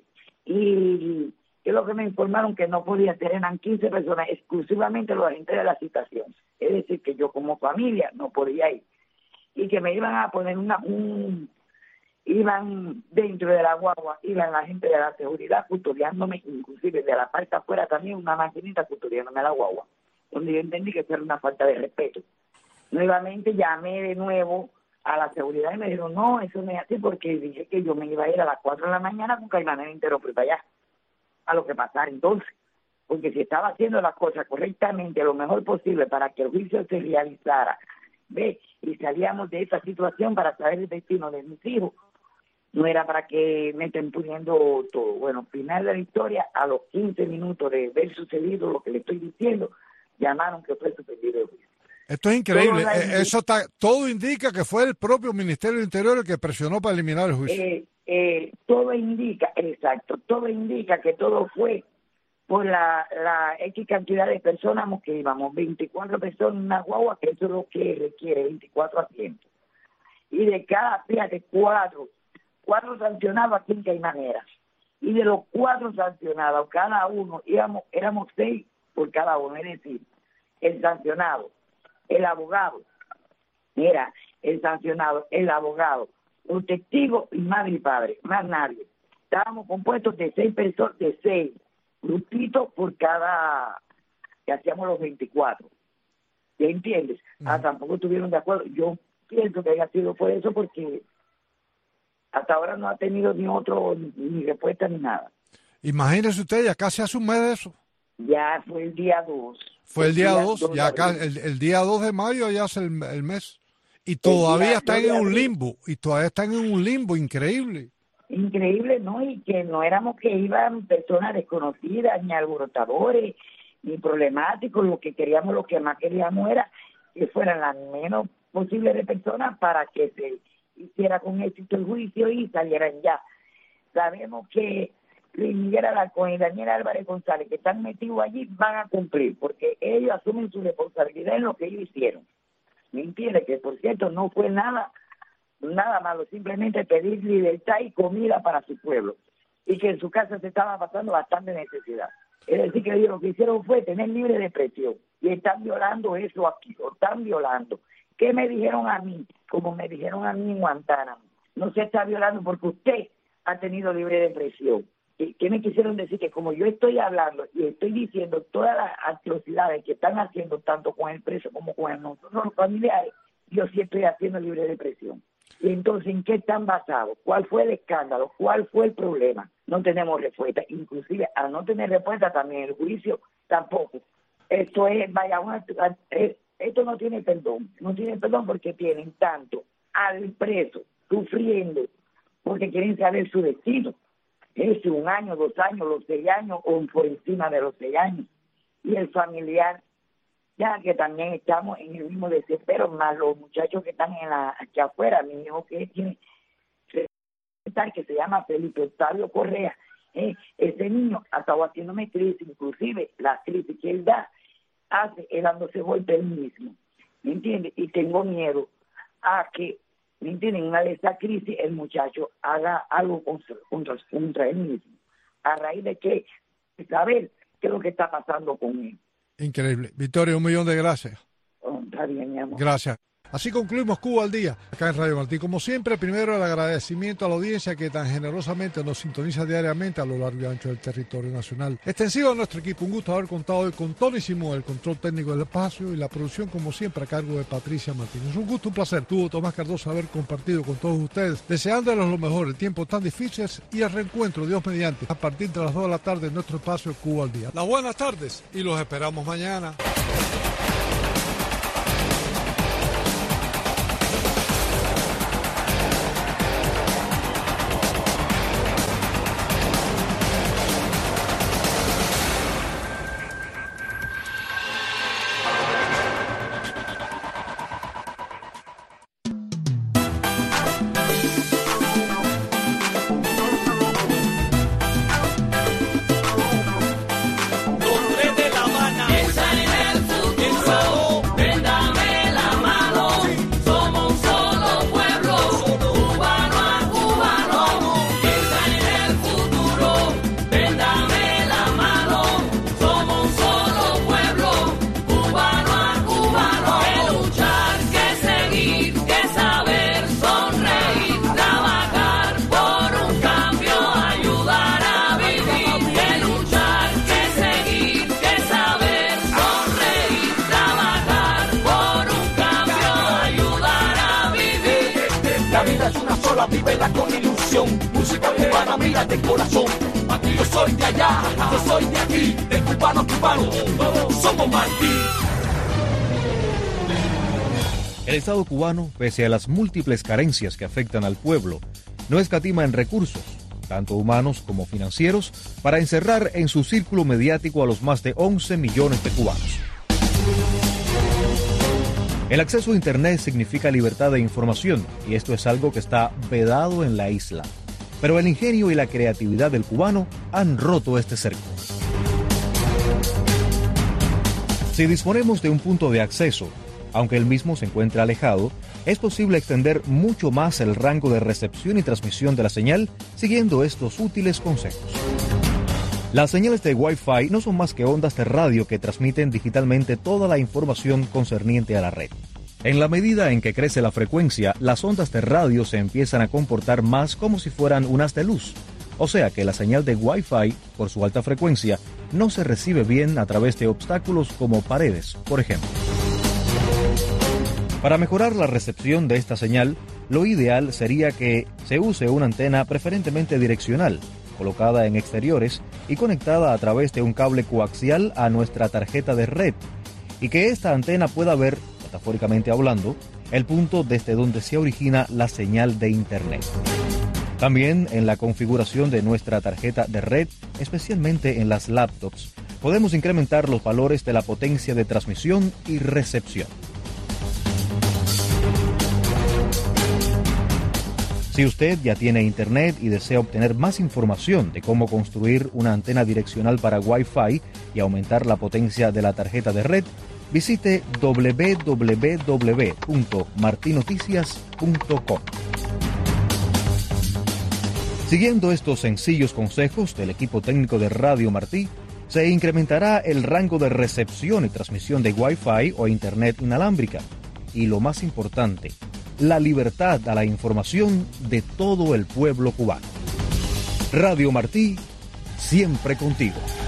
Y es lo que me informaron que no podía ser, eran quince personas, exclusivamente los agentes de la citación. Es decir, que yo como familia no podía ir. Y que me iban a poner una... un iban dentro de la guagua, iban la gente de la seguridad custodiándome, inclusive de la parte afuera también una maquinita custodiándome la guagua, donde yo entendí que eso era una falta de respeto. Nuevamente llamé de nuevo a la seguridad y me dijeron, no, eso no es así, porque dije que yo me iba a ir a las cuatro de la mañana con Caimanera entero para allá, a lo que pasara entonces, porque si estaba haciendo las cosas correctamente, lo mejor posible para que el juicio se realizara, ve, y salíamos de esta situación para saber el destino de mis hijos, no era para que me estén poniendo todo. Bueno, final de la historia, a los quince minutos de ver sucedido lo que le estoy diciendo, llamaron que fue suspendido el juicio. Esto es increíble. Eh, Eso está, todo indica que fue el propio Ministerio del Interior el que presionó para eliminar el juicio. Eh, eh, todo indica, exacto, todo indica que todo fue por la, la X cantidad de personas que íbamos, veinticuatro personas en una guagua, que eso es lo que requiere, veinticuatro asientos. Y de cada, fíjate, cuatro, cuatro sancionados aquí en Caimanera. Y de los cuatro sancionados, cada uno, íbamos, éramos seis por cada uno, es decir, el sancionado, el abogado, mira, el sancionado, el abogado, los testigos y madre y padre, más nadie. Estábamos compuestos de seis personas, de seis grupitos por cada, que hacíamos los veinticuatro. ¿Ya entiendes? Uh-huh. Ah, tampoco estuvieron de acuerdo. Yo pienso que haya sido por eso, porque hasta ahora no ha tenido ni otro, ni respuesta ni nada. Imagínese usted, ya casi hace un mes de eso. Ya fue el día dos. Fue el día dos, ya acá, el, el día dos de mayo ya hace el, el mes. Y todavía están en un limbo, y todavía están en un limbo increíble. Increíble, ¿no? Y que no éramos que iban personas desconocidas, ni alborotadores, ni problemáticos. Lo que queríamos, lo que más queríamos era que fueran las menos posibles de personas para que se hiciera con éxito el juicio y salieran ya. Sabemos que Luis Miguel Alarcón y Daniel Álvarez González, que están metidos allí, van a cumplir, porque ellos asumen su responsabilidad en lo que ellos hicieron. ¿Me entiendes? Que, por cierto, no fue nada nada malo, simplemente pedir libertad y comida para su pueblo, y que en su casa se estaba pasando bastante necesidad. Es decir, que ellos lo que hicieron fue tener libre de presión, y están violando eso aquí, lo están violando. ¿Qué me dijeron a mí? Como me dijeron a mí en Guantánamo, no se está violando porque usted ha tenido libre de presión. ¿Qué, ¿Qué me quisieron decir? Que como yo estoy hablando y estoy diciendo todas las atrocidades que están haciendo tanto con el preso como con nosotros los familiares, yo sí estoy haciendo libre de presión. Y entonces, ¿en qué están basados? ¿Cuál fue el escándalo? ¿Cuál fue el problema? No tenemos respuesta. Inclusive, al no tener respuesta, también el juicio tampoco. Esto es, vaya, una, esto no tiene perdón. No tiene perdón porque tienen tanto al preso sufriendo porque quieren saber su destino. Es un año, dos años, los seis años o por encima de los seis años. Y el familiar, ya que también estamos en el mismo desespero, más los muchachos que están en la, aquí afuera, mi hijo que tiene, que se llama Felipe Octavio Correa, eh, ese niño ha estado haciéndome crisis, inclusive la crisis que él da, hace él dándose golpe él mismo, ¿me entiendes? Y tengo miedo a que, ¿me entienden? En una de esas crisis el muchacho haga algo contra, contra, contra él mismo, a raíz de que saber qué es lo que está pasando con él. Increíble. Victoria, un millón de gracias. Oh, está bien, mi amor. Gracias. Así concluimos Cuba al Día, acá en Radio Martí. Como siempre, primero el agradecimiento a la audiencia que tan generosamente nos sintoniza diariamente a lo largo y ancho del territorio nacional. Extensivo a nuestro equipo, un gusto haber contado hoy con Tony Simón, el control técnico del espacio, y la producción, como siempre, a cargo de Patricia Martínez. Un gusto, un placer. Tuvo Tomás Cardoso haber compartido con todos ustedes, deseándoles lo mejor en tiempos tan difíciles y el reencuentro, Dios mediante, a partir de las dos de la tarde en nuestro espacio Cuba al Día. Las buenas tardes y los esperamos mañana. Vívela con ilusión, música cubana, mira de corazón. Aquí yo soy de allá, yo soy de aquí, de cubano a cubano, todos somos Martí. El Estado cubano, pese a las múltiples carencias que afectan al pueblo, no escatima en recursos, tanto humanos como financieros, para encerrar en su círculo mediático a los más de once millones de cubanos. El acceso a Internet significa libertad de información, y esto es algo que está vedado en la isla. Pero el ingenio y la creatividad del cubano han roto este cerco. Si disponemos de un punto de acceso, aunque el mismo se encuentre alejado, es posible extender mucho más el rango de recepción y transmisión de la señal siguiendo estos útiles consejos. Las señales de Wi-Fi no son más que ondas de radio que transmiten digitalmente toda la información concerniente a la red. En la medida en que crece la frecuencia, las ondas de radio se empiezan a comportar más como si fueran un haz de luz. O sea que la señal de Wi-Fi, por su alta frecuencia, no se recibe bien a través de obstáculos como paredes, por ejemplo. Para mejorar la recepción de esta señal, lo ideal sería que se use una antena preferentemente direccional, colocada en exteriores y conectada a través de un cable coaxial a nuestra tarjeta de red, y que esta antena pueda ver, metafóricamente hablando, el punto desde donde se origina la señal de Internet. También en la configuración de nuestra tarjeta de red, especialmente en las laptops, podemos incrementar los valores de la potencia de transmisión y recepción. Si usted ya tiene Internet y desea obtener más información de cómo construir una antena direccional para Wi-Fi y aumentar la potencia de la tarjeta de red, visite doble u doble u doble u punto martinoticias punto com. Siguiendo estos sencillos consejos del equipo técnico de Radio Martí, se incrementará el rango de recepción y transmisión de Wi-Fi o Internet inalámbrica. Y lo más importante, la libertad a la información de todo el pueblo cubano. Radio Martí, siempre contigo.